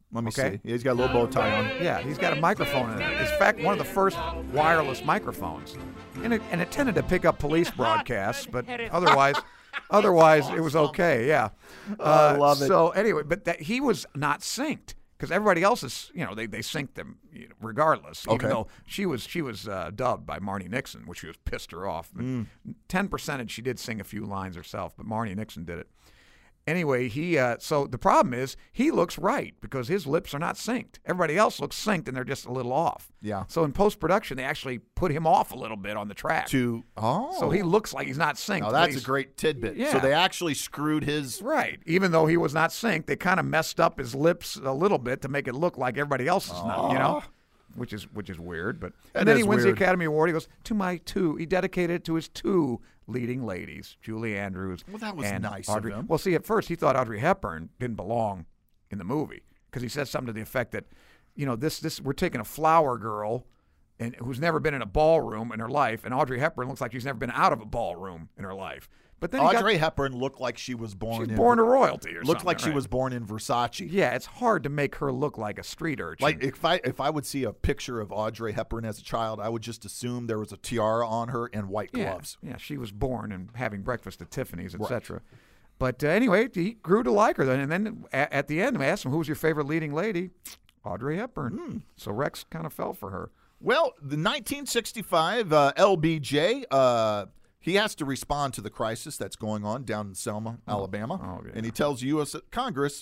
Let me Okay. see. He's got a little bow tie on. Yeah, he's got a microphone in it. In fact, one of the first wireless microphones. And it, and it tended to pick up police broadcasts, but otherwise, otherwise it was okay. Yeah. Uh, I love it. So anyway, but that, he was not synced because everybody else is, you know, they they sync them you know, regardless. Okay. Even though she was she was uh, dubbed by Marnie Nixon, which was pissed her off. Mm. Ten percentage she did sing a few lines herself, but Marnie Nixon did it. Anyway, he uh, so the problem is he looks right because his lips are not synced. Everybody else looks synced and they're just a little off. Yeah. So in post production, they actually put him off a little bit on the track. To oh, So he looks like he's not synced. Now but that's a he's- great tidbit. Yeah. So they actually screwed his. Right. Even though he was not synced, they kind of messed up his lips a little bit to make it look like everybody else is not. You know. Which is which is weird, but That and then is he wins weird. the Academy Award. He goes to my two. He dedicated it to his two leading ladies, Julie Andrews. Well, that was and nice of Audrey. him. Well, see, at first he thought Audrey Hepburn didn't belong in the movie because he said something to the effect that, you know, this this we're taking a flower girl, and who's never been in a ballroom in her life, and Audrey Hepburn looks like she's never been out of a ballroom in her life. But then he Audrey got, Hepburn looked like she was born. she's in born to royalty or Looked something, like she right? was born in Versace. Yeah, it's hard to make her look like a street urchin. Like if I if I would see a picture of Audrey Hepburn as a child, I would just assume there was a tiara on her and white Yeah, gloves. Yeah, she was born and having breakfast at Tiffany's, et cetera. But uh, anyway, he grew to like her then. And then a- at the end, I asked him, who was your favorite leading lady? Audrey Hepburn. Hmm. So Rex kind of fell for her. Well, the nineteen sixty-five uh, L B J, uh, he has to respond to the crisis that's going on down in Selma, Alabama. Oh, yeah. And he tells U S Congress,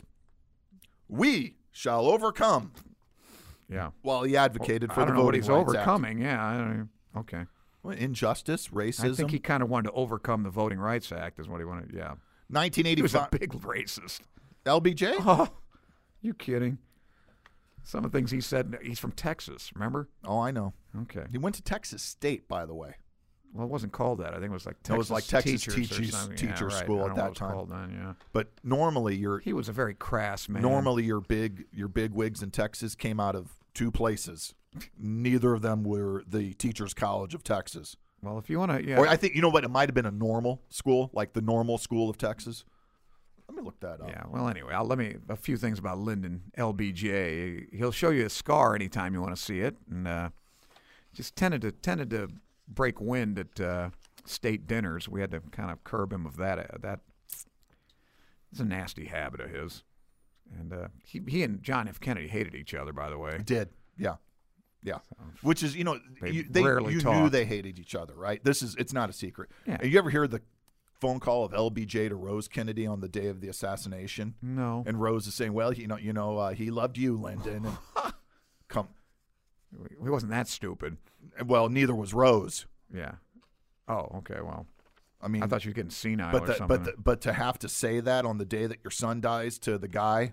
we shall overcome, Yeah. while he advocated for I the don't know what Voting he's Rights Act. overcoming. Yeah. I don't, okay. Well, injustice, racism. I think he kind of wanted to overcome the Voting Rights Act is what he wanted. Yeah. nineteen He was a eighty-five big racist. L B J? Oh, you kidding? Some of the things he said, he's from Texas, remember? Oh, I know. Okay. He went to Texas State, by the way. Well, it wasn't called that. I think it was like Texas It was like Texas Teachers or Teachers- something. Teacher yeah, right. School I at don't that know what it was time. called then, yeah. But normally your He was a very crass man. normally your big your big wigs in Texas came out of two places. Neither of them were the Teachers College of Texas. Well, if you want to, yeah. Or I think you know what, it might have been a normal school, like the normal school of Texas. Let me look that up. Yeah. Well, anyway, I'll, let me a few things about Lyndon L B J. He'll show you a scar anytime you want to see it, and uh, just tended to tended to break wind at uh, state dinners. We had to kind of curb him of that. Uh, that it's a nasty habit of his, and uh, he he and John F. Kennedy hated each other, by the way. Did. Yeah. Yeah. Which is, you know, They you, they, rarely you knew talked. they hated each other, right? This is it's not a secret. Yeah. And you ever hear the phone call of L B J to Rose Kennedy on the day of the assassination? No. And Rose is saying, "Well, you know, you know, uh, he loved you, Lyndon." And come, He wasn't that stupid. well, neither was Rose. Yeah. Oh, okay. Well, I mean, I thought you were getting senile but or the, something. but the, but to have to say that on the day that your son dies to the guy,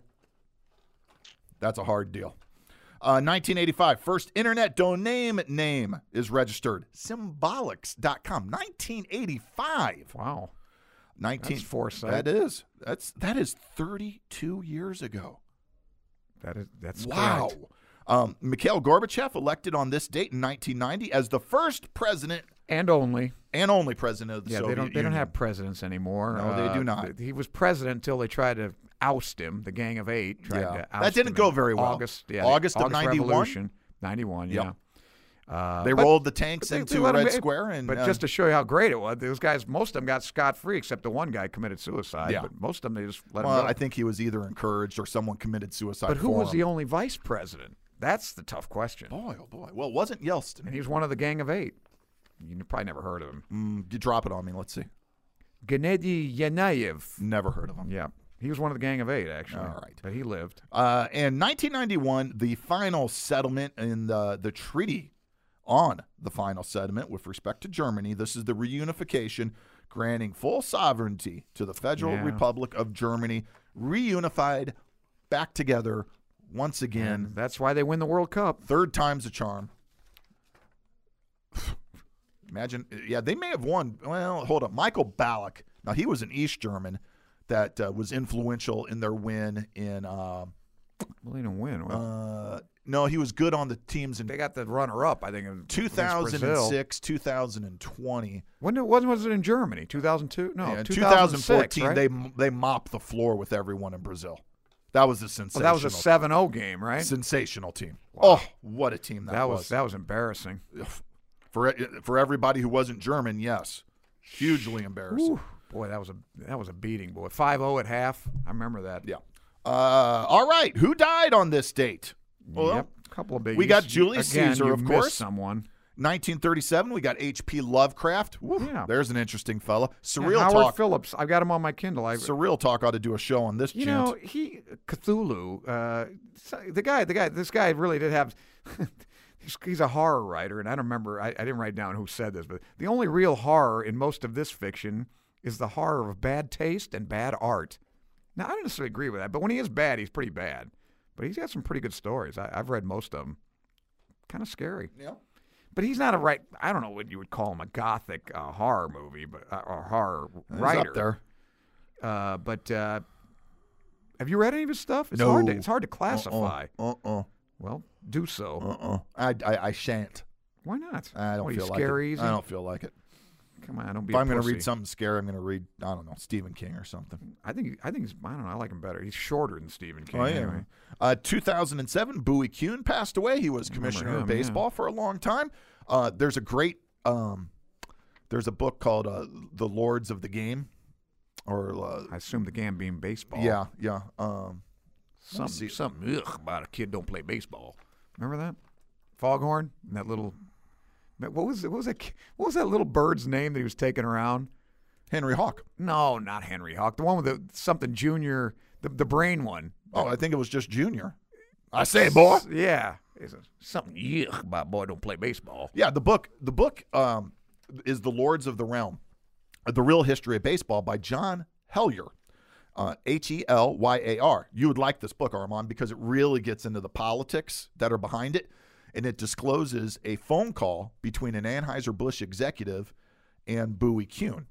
that's a hard deal. Uh, nineteen eighty-five, first internet domain name is registered. Symbolics dot com. nineteen eighty-five. Wow. nineteen That's foresight. That is. That's that is thirty-two years ago. That is that's Wow. correct. Um, Mikhail Gorbachev elected on this date in nineteen ninety as the first president And only. and only president of the Yeah, Soviet they don't. They don't Union. have presidents anymore. No, they Uh, do not. th- He was president until they tried to oust him. The Gang of Eight tried Yeah. to That oust didn't him go in very well. August, yeah, the August of August ninety-one? Revolution, ninety-one, yeah. Yep. Uh, They but- rolled the tanks but they- into they let Red him- Square, and but uh, just to show you how great it was, those guys, most of them got scot free, except the one guy committed suicide. Yeah. But most of them they just let well, him go. I think he was either encouraged or someone committed suicide. but who for was him. the only vice president? That's the tough question. Boy, oh boy. Well, it wasn't Yeltsin. And he was one of the Gang of Eight. You probably never heard of him. Mm, you drop it on me. Let's see. Gennady Yanayev. Never heard of him. Yeah, he was one of the Gang of Eight, actually. All right. But he lived. Uh, in nineteen ninety-one, the final settlement in the, the treaty on the final settlement with respect to Germany, this is the reunification, granting full sovereignty to the Federal Yeah. Republic of Germany, reunified, back together once again. And that's why they win the World Cup. Third time's a charm. Imagine, yeah, they may have won. Well, hold up. Michael Ballack. Now, he was an East German that uh, was influential in their win in. Uh, Well, they didn't win. Well, uh, no, he was good on the teams in they got the runner-up, I think, in two thousand six, two thousand twenty. When it wasn't was it in Germany? two thousand two? No, Yeah, in two thousand twenty fourteen, right? they they mopped the floor with everyone in Brazil. That was a Oh, sensational. that was a seven oh game, right? sensational team. Wow. Oh, what a team that, That was was. that was embarrassing. For for everybody who wasn't German, yes, hugely embarrassing. Whew. Boy, that was a that was a beating, boy. five oh at half. I remember that. Yeah. Uh, all right. Who died on this date? Well, yep. A couple of biggies. we got Julius Again, Caesar, you of missed course. Someone. nineteen thirty-seven, we got H P Lovecraft. Woo, Yeah. There's an interesting fella. Yeah, Surreal Howard Talk. Phillips. I've got him on my Kindle. I, Surreal Talk ought to do a show on this. You gent. know, he Cthulhu. Uh, so- the guy, the guy, this guy really did have. he's, he's a horror writer, and I don't remember. I, I didn't write down who said this, but the only real horror in most of this fiction is the horror of bad taste and bad art. Now, I don't necessarily agree with that, but when he is bad, he's pretty bad. But he's got some pretty good stories. I, I've read most of them. Kind of scary. Yeah. But he's not a right. I don't know what you would call him, a gothic uh, horror movie, but uh, or horror He's writer. up there. Uh, but uh, have you read any of his stuff? It's No. hard to it's hard to classify. Uh uh. Well, do so. Uh uh. I, I I shan't. Why not? I don't What, feel you like scare it. easy? I don't feel like it. Come on, don't be. If a I'm going to pussy. read something scary, I'm going to read, I don't know, Stephen King or something. I think I think he's, I don't know. I like him better. He's shorter than Stephen King. Oh, yeah. Anyway. Uh, two thousand seven, Bowie Kuhn passed away. He was commissioner him, of baseball for a long time. Uh, there's a great, um, there's a book called uh, The Lords of the Game. Or uh, I assume the game being baseball. Yeah, yeah. Um, Some, see. something ugh, about a kid don't play baseball. Remember that? Foghorn? And that little. What was what was that? What was that little bird's name that he was taking around? Henry Hawk. No, not Henry Hawk. The one with the something Junior, the the brain one. Oh, I think it was just Junior. I say, boy. Yeah, it's a, something yuck about boy don't play baseball. Yeah, the book. The book um, is The Lords of the Realm, The Real History of Baseball by John Helyar, uh, H E L Y A R. You would like this book, Armand, because it really gets into the politics that are behind it, and it discloses a phone call between an Anheuser-Busch executive and Bowie Kuhn.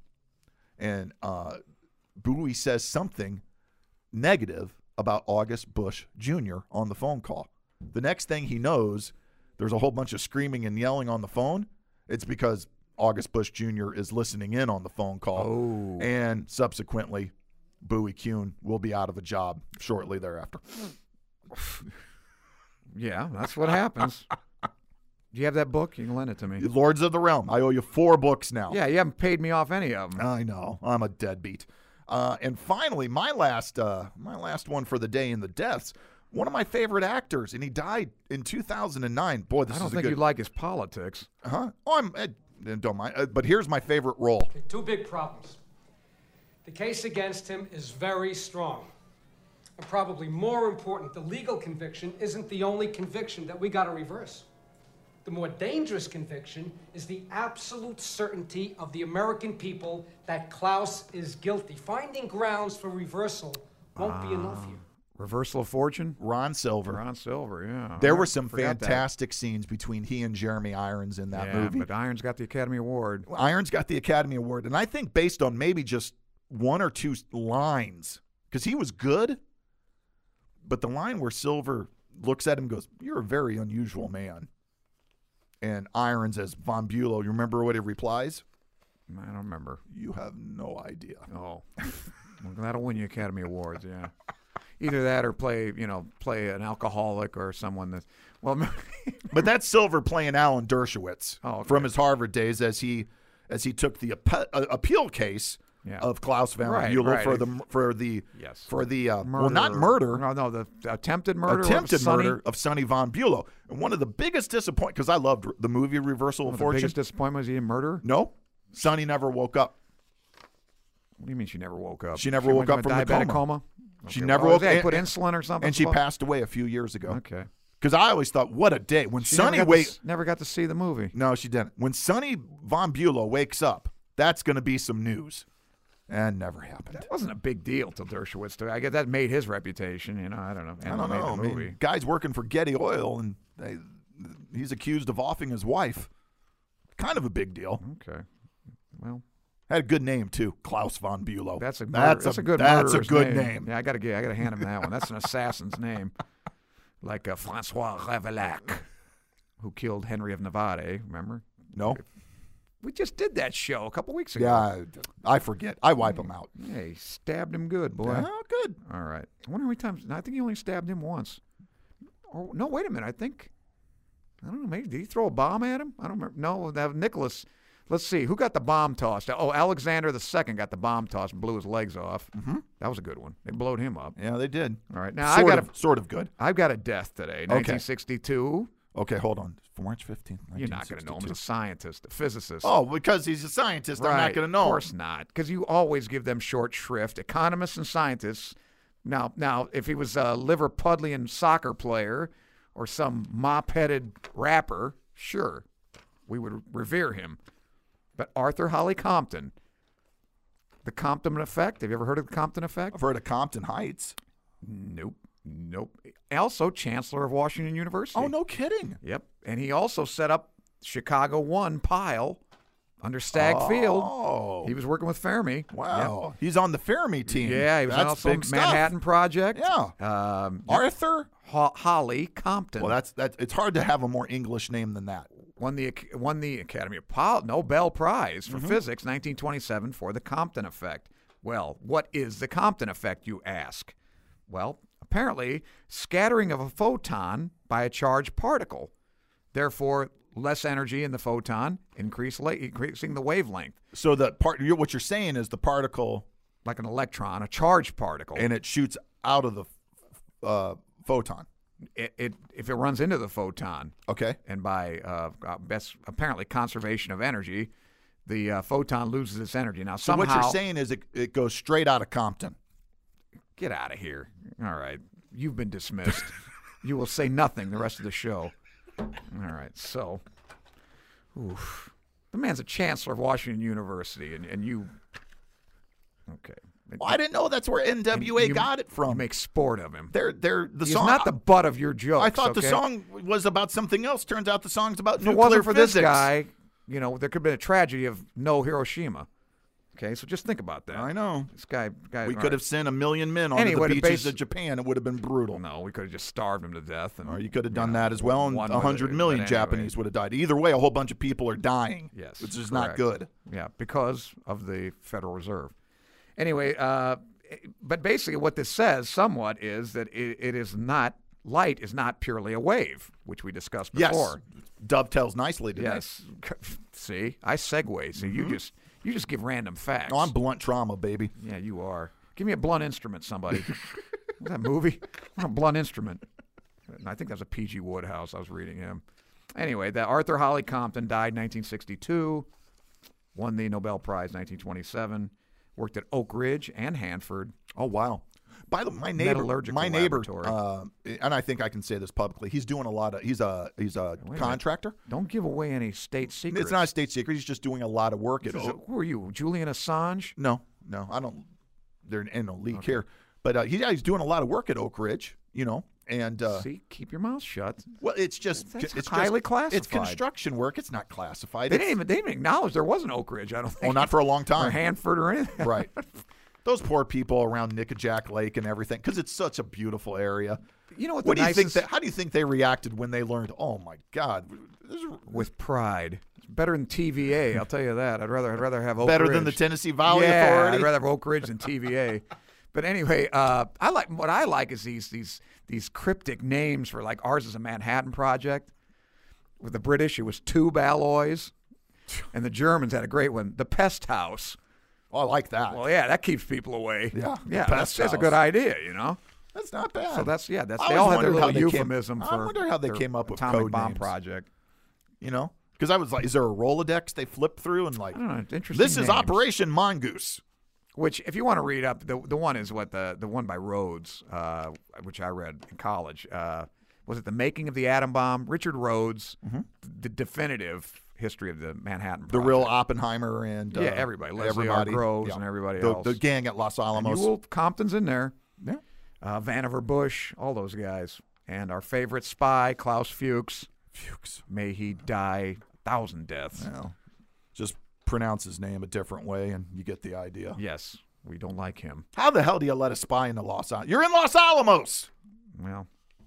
And uh, Bowie says something negative about August Busch Junior on the phone call. The next thing he knows, there's a whole bunch of screaming and yelling on the phone. It's because August Busch Junior is listening in on the phone call. Oh. And subsequently, Bowie Kuhn will be out of a job shortly thereafter. Yeah, that's what happens. Do you have that book? You can lend it to me. Lords of the Realm. I owe you four books now. Yeah, you haven't paid me off any of them. I know. I'm a deadbeat. Uh, and finally, my last uh, my last one for the day in the deaths, one of my favorite actors, and he died in two thousand nine. Boy, this I don't is a think good... you like his politics. Huh? Oh, I'm... I don't mind. Uh, but here's my favorite role. Two big problems. The case against him is very strong. And probably more important, the legal conviction isn't the only conviction that we got to reverse. The more dangerous conviction is the absolute certainty of the American people that Klaus is guilty. Finding grounds for reversal won't be enough here. Reversal of Fortune? Ron Silver. Ron Silver, yeah. There I were some forgot that. fantastic scenes between he and Jeremy Irons in that yeah, movie. but Irons got the Academy Award. Irons got the Academy Award, and I think based on maybe just one or two lines, because he was good, but the line where Silver looks at him and goes, "You're a very unusual man." And Irons as Von Bulow, you remember what he replies? I don't remember. "You have no idea." Oh, well, that'll win you Academy Awards, yeah. Either that or play, you know, play an alcoholic or someone that, well. But that's Silver playing Alan Dershowitz Oh, okay. from his Harvard days as he as he took the appe- uh, appeal case Yeah. of Klaus Van Right, Bulow right. for the for the Yes. for the uh, Murder. well not murder No, no, the attempted murder. of attempted Sonny. murder of Sonny Von Bulow. And one of the biggest disappointments, because I loved the movie Reversal One of of the Fortune. biggest disappointment was he didn't murder? No, Sonny never woke up. What do you mean she never woke up? She never woke went up to from a the diabetic coma. coma? She Okay. never Oh, woke they up. put insulin or something. And she Fuck. passed away a few years ago. Okay. Because I always thought, what a day when She Sonny never got, wake. to, s- never got to see the movie. No, she didn't. When Sonny Von Bulow wakes up, that's going to be some news, and never happened. That wasn't a big deal till Dershowitz. I guess that made his reputation. You know, I don't know. I And don't made know. I the mean, movie. guy's working for Getty Oil, and they, he's accused of offing his wife. Kind of a big deal. Okay. Well, Had a good name too, Klaus Von Bulow. that's a murder, that's, that's a, a good that's a murderer's good name. name. Yeah, I gotta get. I gotta hand him that one. That's an assassin's name, like uh, Francois Ravaillac, who killed Henry of Navarre. Remember? No, We just did that show a couple weeks ago. Yeah, I forget. I wipe them out. Yeah, he stabbed him good, boy. Oh, good. All right. I wonder how many times. I think he only stabbed him once. Or no, wait a minute. I think. I don't know. Maybe did he throw a bomb at him? I don't remember. No, that Nicholas. Let's see. Who got the bomb tossed? Oh, Alexander the Second got the bomb tossed and blew his legs off. Mm-hmm. That was a good one. They blowed him up. Yeah, they did. All right. Now sort I got of, a, sort of good. I've got a death today. nineteen sixty-two. Okay, hold on. March fifteenth, You're not going to know him. He's a scientist, a physicist. Oh, because he's a scientist, right. I'm not going to know. Of course not, because you always give them short shrift. Economists and scientists. Now, now, if he was a Liverpudlian soccer player or some mop-headed rapper, sure, we would revere him. But Arthur Holly Compton, the Compton effect. Have you ever heard of the Compton effect? I've heard of Compton Heights. Nope. Nope. Also, Chancellor of Washington University. Oh, no kidding. Yep. And he also set up Chicago One Pile under Stagg oh. Field. He was working with Fermi. Wow. Yep. He's on the Fermi team. Yeah, he was that's also big Manhattan stuff. Project. Yeah. Um, Arthur Ho- Holly Compton. Well, that's that. It's hard to have a more English name than that. Won the won the Academy of Pol- Nobel Prize for mm-hmm. Physics, nineteen twenty-seven, for the Compton effect. Well, what is the Compton effect, you ask? Well, apparently, scattering of a photon by a charged particle. Therefore, less energy in the photon, increase la- increasing the wavelength. So the part, you're, what you're saying is the particle, like an electron, a charged particle, and it shoots out of the uh, photon. It, it if it runs into the photon, okay, and by uh, best apparently conservation of energy, the uh, photon loses its energy. Now, so somehow, what you're saying is it, it goes straight out of Compton. Get out of here! All right, you've been dismissed. You will say nothing the rest of the show. All right, so, oof. The man's a chancellor of Washington University, and, and you, okay. Well, I didn't know that's where N W A you, got it from. You make sport of him. They're, they're, the He's song, not the butt of your jokes. I thought okay? the song was about something else. Turns out the song's about if nuclear it wasn't for physics. this guy, you know, there could have been a tragedy of no Hiroshima. Okay, so just think about that. I know. This guy, guy we all could right. have sent a million men onto Anyway, the the beaches base- of Japan. It would have been brutal. No, we could have just starved him to death. And, Or you could have done you know, that as well, and one a with hundred it, million but Japanese anyway. would have died. Either way, a whole bunch of people are dying. Yes, which is correct. not good. Yeah, because of the Federal Reserve. Anyway, uh, but basically what this says somewhat is that it, it is not, light is not purely a wave, which we discussed before. Yes, dovetails nicely today. Yes. See, I segue. So Mm-hmm. you just you just give random facts. Oh, I'm blunt trauma, baby. Yeah, you are. Give me a blunt instrument, somebody. What's that movie? I want a blunt instrument. I think that was a P G Woodhouse. I was reading him. Anyway, that Arthur Holly Compton died nineteen sixty-two, won the Nobel Prize nineteen twenty-seven, worked at Oak Ridge and Hanford. Oh, wow. By the way, my neighbor, Metallurgical my neighbor, laboratory. uh, and I think I can say this publicly. He's doing a lot of. He's a he's a Wait a contractor. minute. Don't give away any state secrets. It's not a state secret. He's just doing a lot of work at. Is- Oak. Who are you, Julian Assange? No, no, I don't. They're in no league here, but uh, he, yeah, he's doing a lot of work at Oak Ridge. You know, and uh, See, keep your mouth shut. well, it's just That's it's highly just, classified. It's construction work. It's not classified. They It's- didn't even they didn't acknowledge there was an Oak Ridge. I don't think. Oh, not for a long or time. Hanford or anything. Right. Those poor people around Nickajack Lake and everything, because it's such a beautiful area. You know what? What the do you think? nicest- That, how do you think they reacted when they learned? Oh my God, this is with pride. It's better than T V A. I'll tell you that. I'd rather I'd rather have Oak better Ridge. than the Tennessee Valley yeah, Authority. I'd rather have Oak Ridge than T V A. But anyway, uh, I like what I like is these these these cryptic names for, like, ours is a Manhattan Project. With the British, it was tube alloys, and the Germans had a great one, the Pest House. Oh, I like that. Well, yeah, that keeps people away. Yeah, yeah, Pest that's, that's a House. good idea, you know. That's not bad. So that's yeah, that's I they all always have their wondered how little they came- euphemism I for. wonder how they their came up with atomic code bomb names. project. You know, because I was like, is there a Rolodex they flip through and like, I don't know, it's interesting. this is names. Operation Mongoose. Which, if you want to read up, the the one is what the the one by Rhodes, uh, which I read in college. Uh, was it The Making of the Atom Bomb? Richard Rhodes, the definitive history of the Manhattan Project. The real Oppenheimer and uh, yeah, everybody, Leslie everybody. R. Groves Yeah. and everybody the, else. The gang at Los And Alamos. you will, Compton's in there. Yeah. Uh, Vannevar Bush, all those guys, and our favorite spy, Klaus Fuchs. Fuchs. May he die a thousand deaths. Well, just pronounce his name a different way, and you get the idea. Yes, we don't like him. How the hell do you let a spy into Los Alamos? You're in Los Alamos. Well,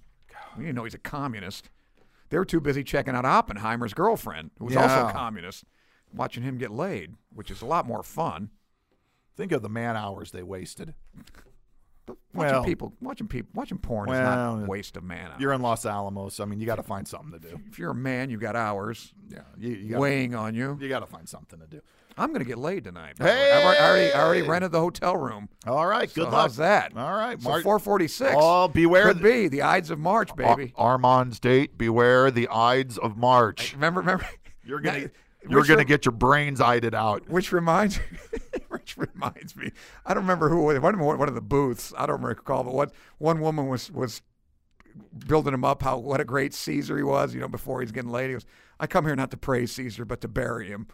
we didn't know he's a communist. They were too busy checking out Oppenheimer's girlfriend, who was also Yeah. a communist. watching him get laid, which is a lot more fun. Think of the man hours they wasted. But watching Well- people, watching people, watching porn is Well, not a waste of man hours. You're in Los Alamos. I mean, you got to find something to do. If you're a man, you've got hours Yeah, you, you gotta, weighing on you. You got to find something to do. I'm going to get laid tonight. Hey! I've already, I already, I already rented the hotel room. All right, So good luck. how's that? All right, So Mar- four forty-six. Oh, beware Could the- be the Ides of March, baby. Ar- Armand's date. Beware the Ides of March. remember, remember. You're gonna Now, you're which gonna re- get your brains ided out. Which reminds which reminds me. I don't remember who one of one of the booths. I don't recall, but what one woman was was building him up. How what a great Caesar he was. You know, before he's getting laid, he goes, "I come here not to praise Caesar, but to bury him."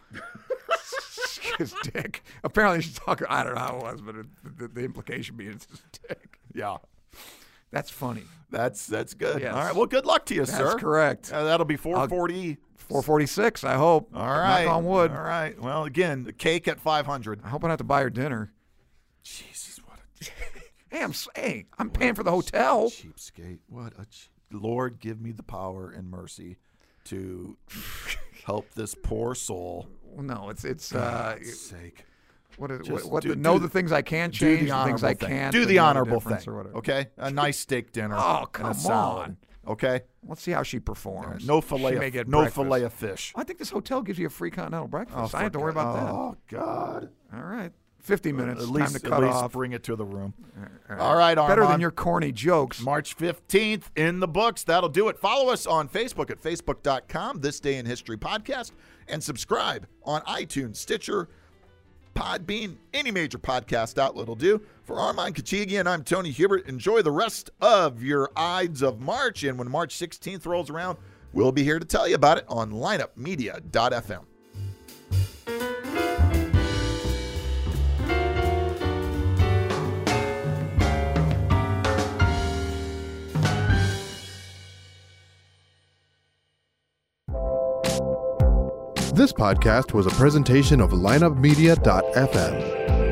His dick. Apparently, she's talking. I don't know how it was, but it, the, the implication being it's his dick. Yeah, That's funny. that's that's good. Yes. All right. Well, good luck to you, That's sir. correct. Uh, that'll be four forty. four forty-six. I hope. All right. Knock on wood. All right. Well, again, the cake at five hundred. I hope I don't have to buy her dinner. Jesus, what a Hey, I'm s- hey, I'm paying for the hotel. cheapskate. What a che- Lord, give me the power and mercy to help this poor soul. No, it's it's For uh, God's sake. what is Just what, what do- the, know do the things I can Do change, the the things honorable I thing. can't. Do and the know honorable difference thing. or whatever. Okay, a nice steak dinner. Oh, and come a salad. on. Okay, Let's see how she performs. no She fillet. may Of, get no breakfast. fillet of fish. I think this hotel gives you a free continental breakfast. Oh, I don't have to worry about that. Oh God. All right, fifty minutes. At least, time to at cut least off. bring it to the room. All All right, Better than Armand. your corny jokes. March fifteenth in the books. That'll do it. Follow us on Facebook at facebook dot com, This Day in History Podcast, and subscribe on iTunes, Stitcher, Podbean, any major podcast outlet will do. For Armand Kachigian, I'm Tony Hubert. Enjoy the rest of your Ides of March, and when March sixteenth rolls around, we'll be here to tell you about it on lineup media dot f m. This podcast was a presentation of lineup media dot f m.